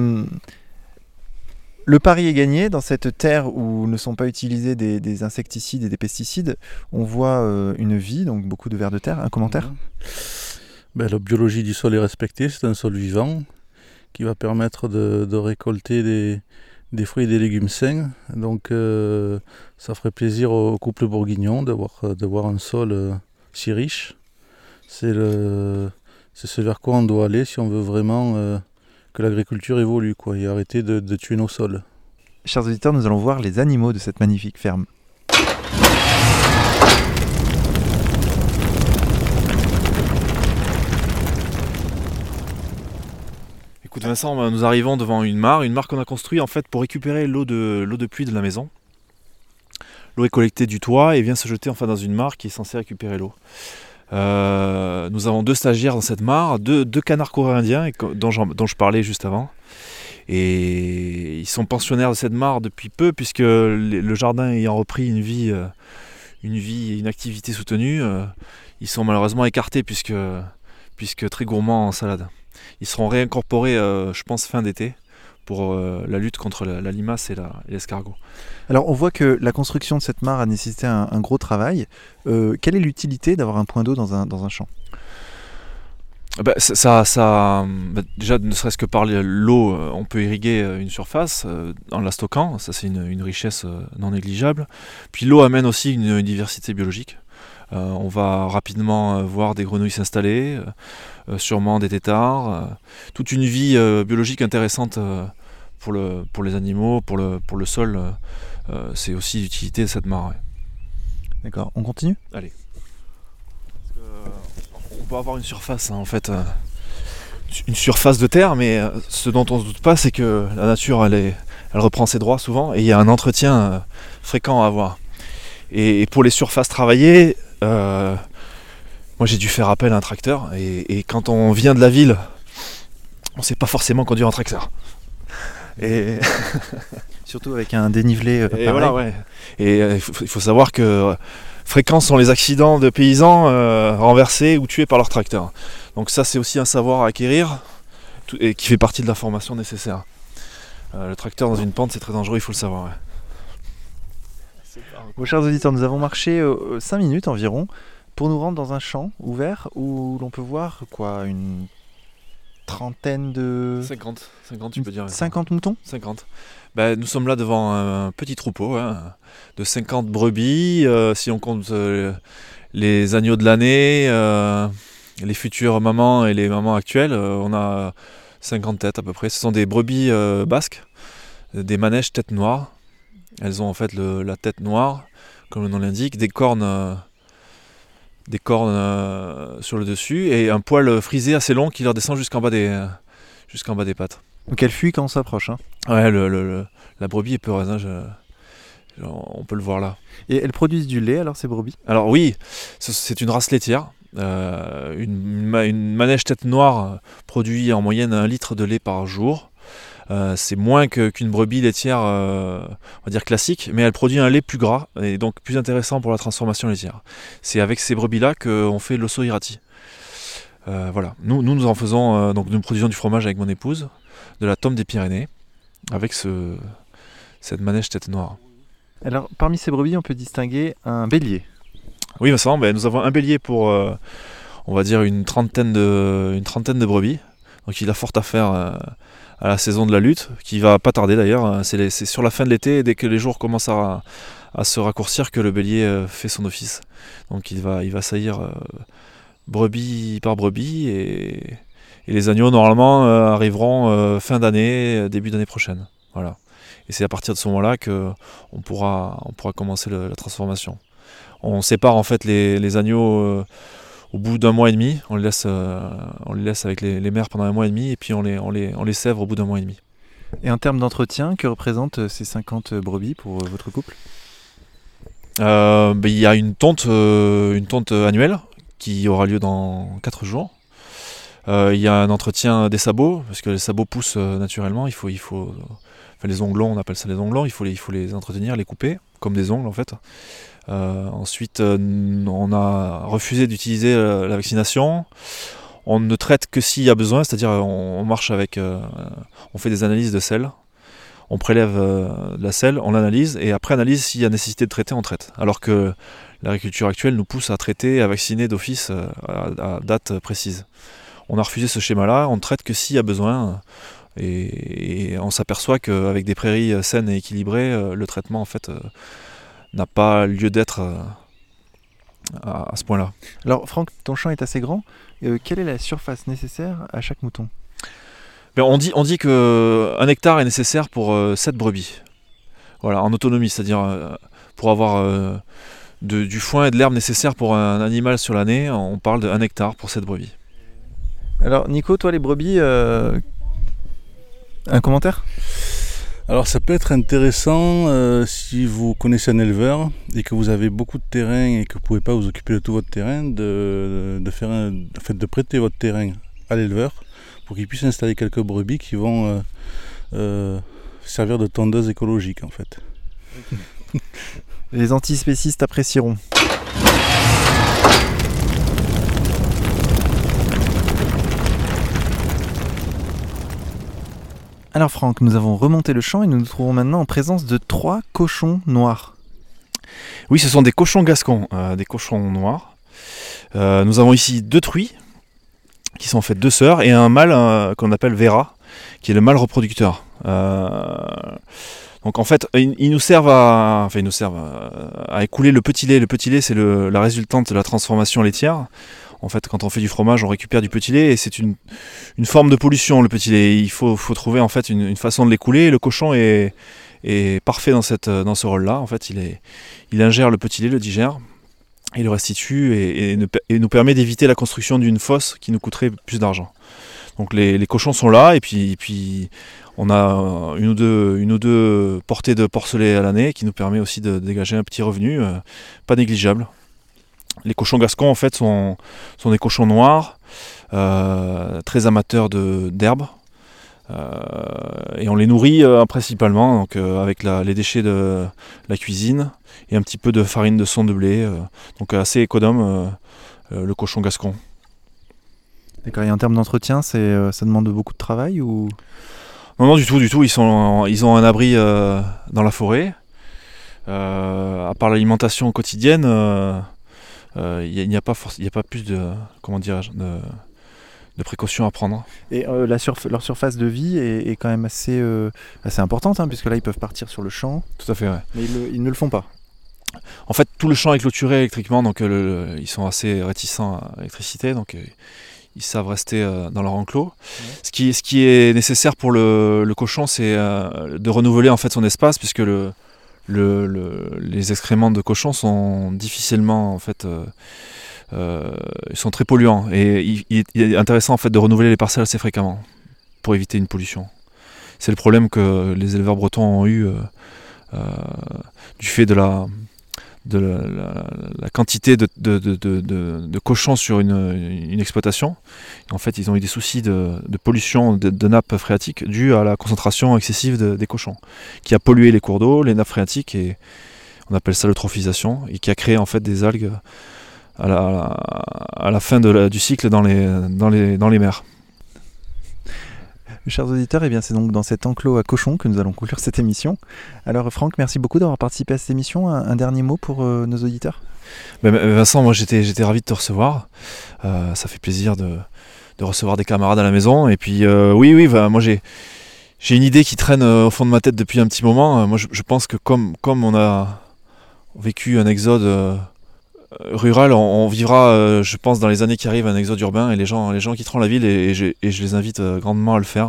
Speaker 1: le pari est gagné. Dans cette terre où ne sont pas utilisés des insecticides et des pesticides, on voit une vie, donc beaucoup de vers de terre. Un commentaire ?
Speaker 2: La biologie du sol est respectée, c'est un sol vivant qui va permettre de récolter des fruits et des légumes sains. Donc ça ferait plaisir au couple bourguignon d'avoir un sol si riche. C'est ce vers quoi on doit aller si on veut vraiment que l'agriculture évolue, et arrêter de tuer nos sols.
Speaker 1: Chers auditeurs, nous allons voir les animaux de cette magnifique ferme.
Speaker 3: Écoute Vincent, nous arrivons devant une mare qu'on a construite en fait pour récupérer l'eau de pluie de la maison. L'eau est collectée du toit et vient se jeter dans une mare qui est censée récupérer l'eau. Nous avons 2 stagiaires dans cette mare, deux canards coréens dont je parlais juste avant. Et ils sont pensionnaires de cette mare depuis peu, puisque le jardin ayant repris une vie et une activité soutenue, ils sont malheureusement écartés puisque très gourmands en salade. Ils seront réincorporés, je pense, fin d'été pour la lutte contre la limace et l'escargot.
Speaker 1: Alors on voit que la construction de cette mare a nécessité un gros travail. Quelle est l'utilité d'avoir un point d'eau dans un champ ?
Speaker 3: Déjà, ne serait-ce que par l'eau, on peut irriguer une surface en la stockant. Ça, c'est une richesse non négligeable. Puis l'eau amène aussi une diversité biologique. On va rapidement voir des grenouilles s'installer, sûrement des têtards, toute une vie biologique intéressante pour les animaux, pour le sol. C'est aussi l'utilité de cette mare. Ouais.
Speaker 1: D'accord, on continue ?
Speaker 3: Allez. On peut avoir une surface, une surface de terre, mais ce dont on ne se doute pas, c'est que la nature, elle reprend ses droits souvent, et il y a un entretien fréquent à avoir. Et pour les surfaces travaillées, moi j'ai dû faire appel à un tracteur, et quand on vient de la ville, on ne sait pas forcément conduire un tracteur. Et
Speaker 1: surtout avec un dénivelé pareil.
Speaker 3: Voilà, ouais. Et il faut savoir que fréquents sont les accidents de paysans renversés ou tués par leur tracteur. Donc ça, c'est aussi un savoir à acquérir et qui fait partie de la formation nécessaire. Le tracteur dans une pente, c'est très dangereux, il faut le savoir. Ouais.
Speaker 1: Bon, chers auditeurs, nous avons marché 5 minutes environ pour nous rendre dans un champ ouvert où l'on peut voir une trentaine de...
Speaker 3: 50 tu peux dire.
Speaker 1: 50 moutons ?
Speaker 3: 50. Nous sommes là devant un petit troupeau de 50 brebis. Si on compte les agneaux de l'année, les futures mamans et les mamans actuelles, on a 50 têtes à peu près. Ce sont des brebis basques, des manèges tête noire. Elles ont en fait la tête noire, comme le nom l'indique, des cornes sur le dessus et un poil frisé assez long qui leur descend jusqu'en bas des pattes.
Speaker 1: Donc elle fuit quand on s'approche. Hein.
Speaker 3: Ouais, la brebis est peureuse, on peut le voir là.
Speaker 1: Et elles produisent du lait alors ces brebis ?
Speaker 3: Alors oui, c'est une race laitière. Une manège tête noire produit en moyenne 1 litre de lait par jour. C'est moins qu'une brebis laitière, on va dire classique, mais elle produit un lait plus gras et donc plus intéressant pour la transformation laitière. C'est avec ces brebis-là qu'on fait l'osso-irati. Voilà. Nous en faisons, nous produisons du fromage avec mon épouse, de la tome des Pyrénées, avec cette manège tête noire.
Speaker 1: Alors, parmi ces brebis, on peut distinguer un bélier.
Speaker 3: Oui, Vincent, nous avons un bélier pour, on va dire, une trentaine de brebis. Donc il a fort à faire à la saison de la lutte, qui va pas tarder d'ailleurs. C'est sur la fin de l'été, dès que les jours commencent à se raccourcir, que le bélier fait son office. Donc il va saillir brebis par brebis, et les agneaux normalement arriveront fin d'année, début d'année prochaine. Voilà. Et c'est à partir de ce moment-là qu'on pourra commencer la transformation. On sépare en fait les agneaux au bout d'un mois et demi. On les laisse avec les mères pendant un mois et demi, et puis on les sèvre au bout d'un mois et demi.
Speaker 1: Et en termes d'entretien, que représentent ces 50 brebis pour votre couple ?
Speaker 3: Il y a une tonte annuelle qui aura lieu dans 4 jours. Il y a un entretien des sabots, parce que les sabots poussent naturellement. Les onglons, on appelle ça les onglons, il faut les entretenir, les couper, comme des ongles en fait. Ensuite, on a refusé d'utiliser la vaccination. On ne traite que s'il y a besoin, c'est-à-dire on marche avec, on fait des analyses de sel, on prélève de la sel, on l'analyse, et après analyse, s'il y a nécessité de traiter, on traite. Alors que l'agriculture actuelle nous pousse à traiter, à vacciner d'office à date précise. On a refusé ce schéma-là, on ne traite que s'il y a besoin. Et on s'aperçoit qu'avec des prairies saines et équilibrées, le traitement en fait n'a pas lieu d'être à ce point-là.
Speaker 1: Alors Franck, ton champ est assez grand. Quelle est la surface nécessaire à chaque mouton ?
Speaker 3: On dit qu'un hectare est nécessaire pour 7 brebis. Voilà, en autonomie, c'est-à-dire pour avoir du foin et de l'herbe nécessaire pour un animal sur l'année, on parle d'1 hectare pour 7 brebis.
Speaker 1: Alors Nico, toi les brebis, un commentaire ?
Speaker 2: Alors ça peut être intéressant si vous connaissez un éleveur et que vous avez beaucoup de terrain et que vous ne pouvez pas vous occuper de tout votre terrain, de prêter votre terrain à l'éleveur pour qu'il puisse installer quelques brebis qui vont servir de tondeuses écologiques en fait.
Speaker 1: Les antispécistes apprécieront. Alors Franck, nous avons remonté le champ et nous nous trouvons maintenant en présence de 3 cochons noirs.
Speaker 3: Oui, ce sont des cochons gascons, des cochons noirs. Nous avons ici 2 truies, qui sont en fait 2 sœurs, et un mâle qu'on appelle Vera, qui est le mâle reproducteur. Donc en fait, ils nous servent à écouler le petit lait. Le petit lait, c'est la résultante de la transformation laitière. En fait, quand on fait du fromage, on récupère du petit lait, et c'est une forme de pollution, le petit lait. Il faut trouver en fait une façon de l'écouler. Le cochon est parfait dans ce rôle-là. En fait, il ingère le petit lait, le digère, et le restitue, et nous permet d'éviter la construction d'une fosse qui nous coûterait plus d'argent. Donc les cochons sont là, et puis on a une ou deux portées de porcelets à l'année qui nous permet aussi de dégager un petit revenu, pas négligeable. Les cochons gascons en fait sont des cochons noirs, très amateurs d'herbe, et on les nourrit principalement donc, avec les déchets de la cuisine et un petit peu de farine de son de blé, donc assez économe le cochon gascon.
Speaker 1: D'accord, et en termes d'entretien, ça demande beaucoup de travail ou...
Speaker 3: Non, du tout. Ils ont un abri dans la forêt. À part l'alimentation quotidienne, il n'y a pas plus de précautions à prendre.
Speaker 1: Et leur surface de vie est quand même assez importante, hein, puisque là ils peuvent partir sur le champ.
Speaker 3: Tout à fait, ouais.
Speaker 1: Mais ils ne le font pas.
Speaker 3: En fait, tout le champ est clôturé électriquement, donc ils sont assez réticents à l'électricité, donc ils savent rester dans leur enclos. Ouais. Ce qui est nécessaire pour le cochon, c'est de renouveler en fait son espace, puisque les excréments de cochon sont difficilement en fait ils sont très polluants, et il est intéressant en fait de renouveler les parcelles assez fréquemment pour éviter une pollution. C'est le problème que les éleveurs bretons ont eu du fait de la quantité de cochons sur une exploitation. Et en fait, ils ont eu des soucis de pollution de nappes phréatiques due à la concentration excessive des cochons, qui a pollué les cours d'eau, les nappes phréatiques, et on appelle ça l'eutrophisation, et qui a créé en fait des algues à la fin du cycle dans les mers.
Speaker 1: Chers auditeurs, eh bien, c'est donc dans cet enclos à cochons que nous allons conclure cette émission. Alors Franck, merci beaucoup d'avoir participé à cette émission. Un dernier mot pour nos auditeurs ?
Speaker 3: Vincent, moi j'étais ravi de te recevoir. Ça fait plaisir de recevoir des camarades à la maison. Et puis moi j'ai une idée qui traîne au fond de ma tête depuis un petit moment. Moi je pense que comme on a vécu un exode rural, on vivra, je pense, dans les années qui arrivent, un exode urbain, et les gens quitteront la ville, et je les invite grandement à le faire,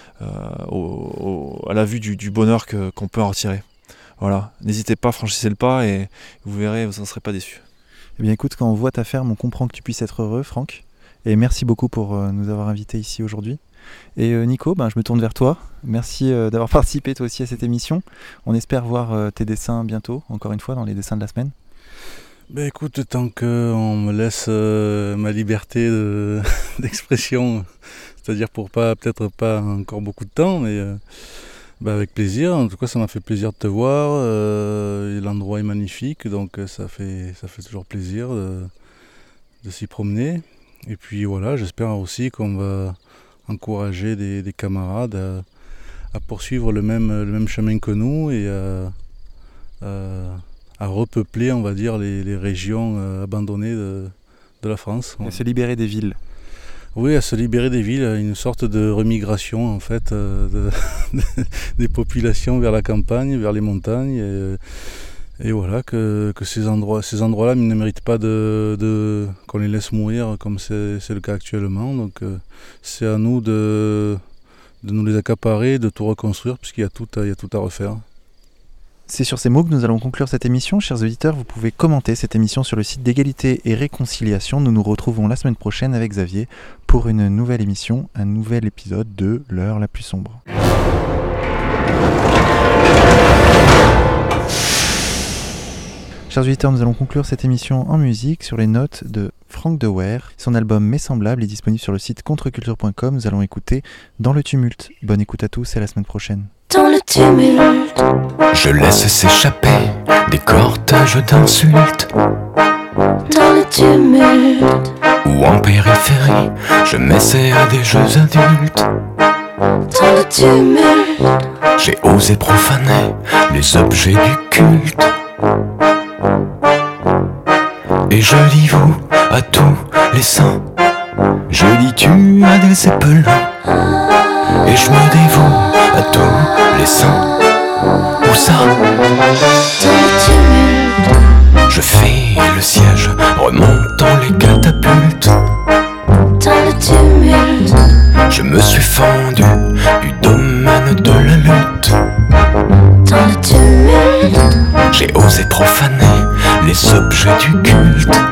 Speaker 3: à la vue du bonheur qu'on peut en retirer. Voilà, n'hésitez pas, franchissez le pas, et vous verrez, vous n'en serez pas déçus.
Speaker 1: Eh bien écoute, quand on voit ta ferme, on comprend que tu puisses être heureux, Franck, et merci beaucoup pour nous avoir invités ici aujourd'hui. Et Nico, je me tourne vers toi. Merci d'avoir participé toi aussi à cette émission. On espère voir tes dessins bientôt, encore une fois, dans les dessins de la semaine.
Speaker 2: Écoute, tant qu'on me laisse ma liberté d'expression, c'est-à-dire pour peut-être pas encore beaucoup de temps, mais avec plaisir. En tout cas, ça m'a fait plaisir de te voir. L'endroit est magnifique, donc ça fait toujours plaisir de s'y promener. Et puis voilà, j'espère aussi qu'on va encourager des camarades à poursuivre le même chemin que nous et à repeupler, on va dire, les régions abandonnées de la France.
Speaker 1: À se libérer des villes.
Speaker 2: Oui, à se libérer des villes, une sorte de remigration en fait des populations vers la campagne, vers les montagnes. Et voilà, que ces endroits-là ne méritent pas qu'on les laisse mourir comme c'est le cas actuellement. Donc c'est à nous de nous les accaparer, de tout reconstruire, puisqu'il y a tout à refaire.
Speaker 1: C'est sur ces mots que nous allons conclure cette émission. Chers auditeurs, vous pouvez commenter cette émission sur le site d'Égalité et Réconciliation. Nous nous retrouvons la semaine prochaine avec Xavier pour une nouvelle émission, un nouvel épisode de L'heure la plus sombre. Chers auditeurs, nous allons conclure cette émission en musique sur les notes de Franck De Weer. Son album Mes Semblables est disponible sur le site contreculture.com. Nous allons écouter Dans le tumulte. Bonne écoute à tous et à la semaine prochaine.
Speaker 4: Dans le tumulte,
Speaker 5: je laisse s'échapper des cortèges d'insultes.
Speaker 4: dans le tumulte,
Speaker 5: Ou en périphérie, je m'essaie à des jeux adultes.
Speaker 4: dans le tumulte,
Speaker 5: J'ai osé profaner les objets du culte. Et je dis vous à tous les saints, je dis tu à des zeppelins. Et je me dévoue à tous les saints. Où ça?
Speaker 4: dans le tumulte,
Speaker 5: Je fais le siège, remontant les catapultes.
Speaker 4: dans le tumulte,
Speaker 5: Je me suis fendu du domaine de la lutte.
Speaker 4: dans le tumulte,
Speaker 5: J'ai osé profaner les objets du culte.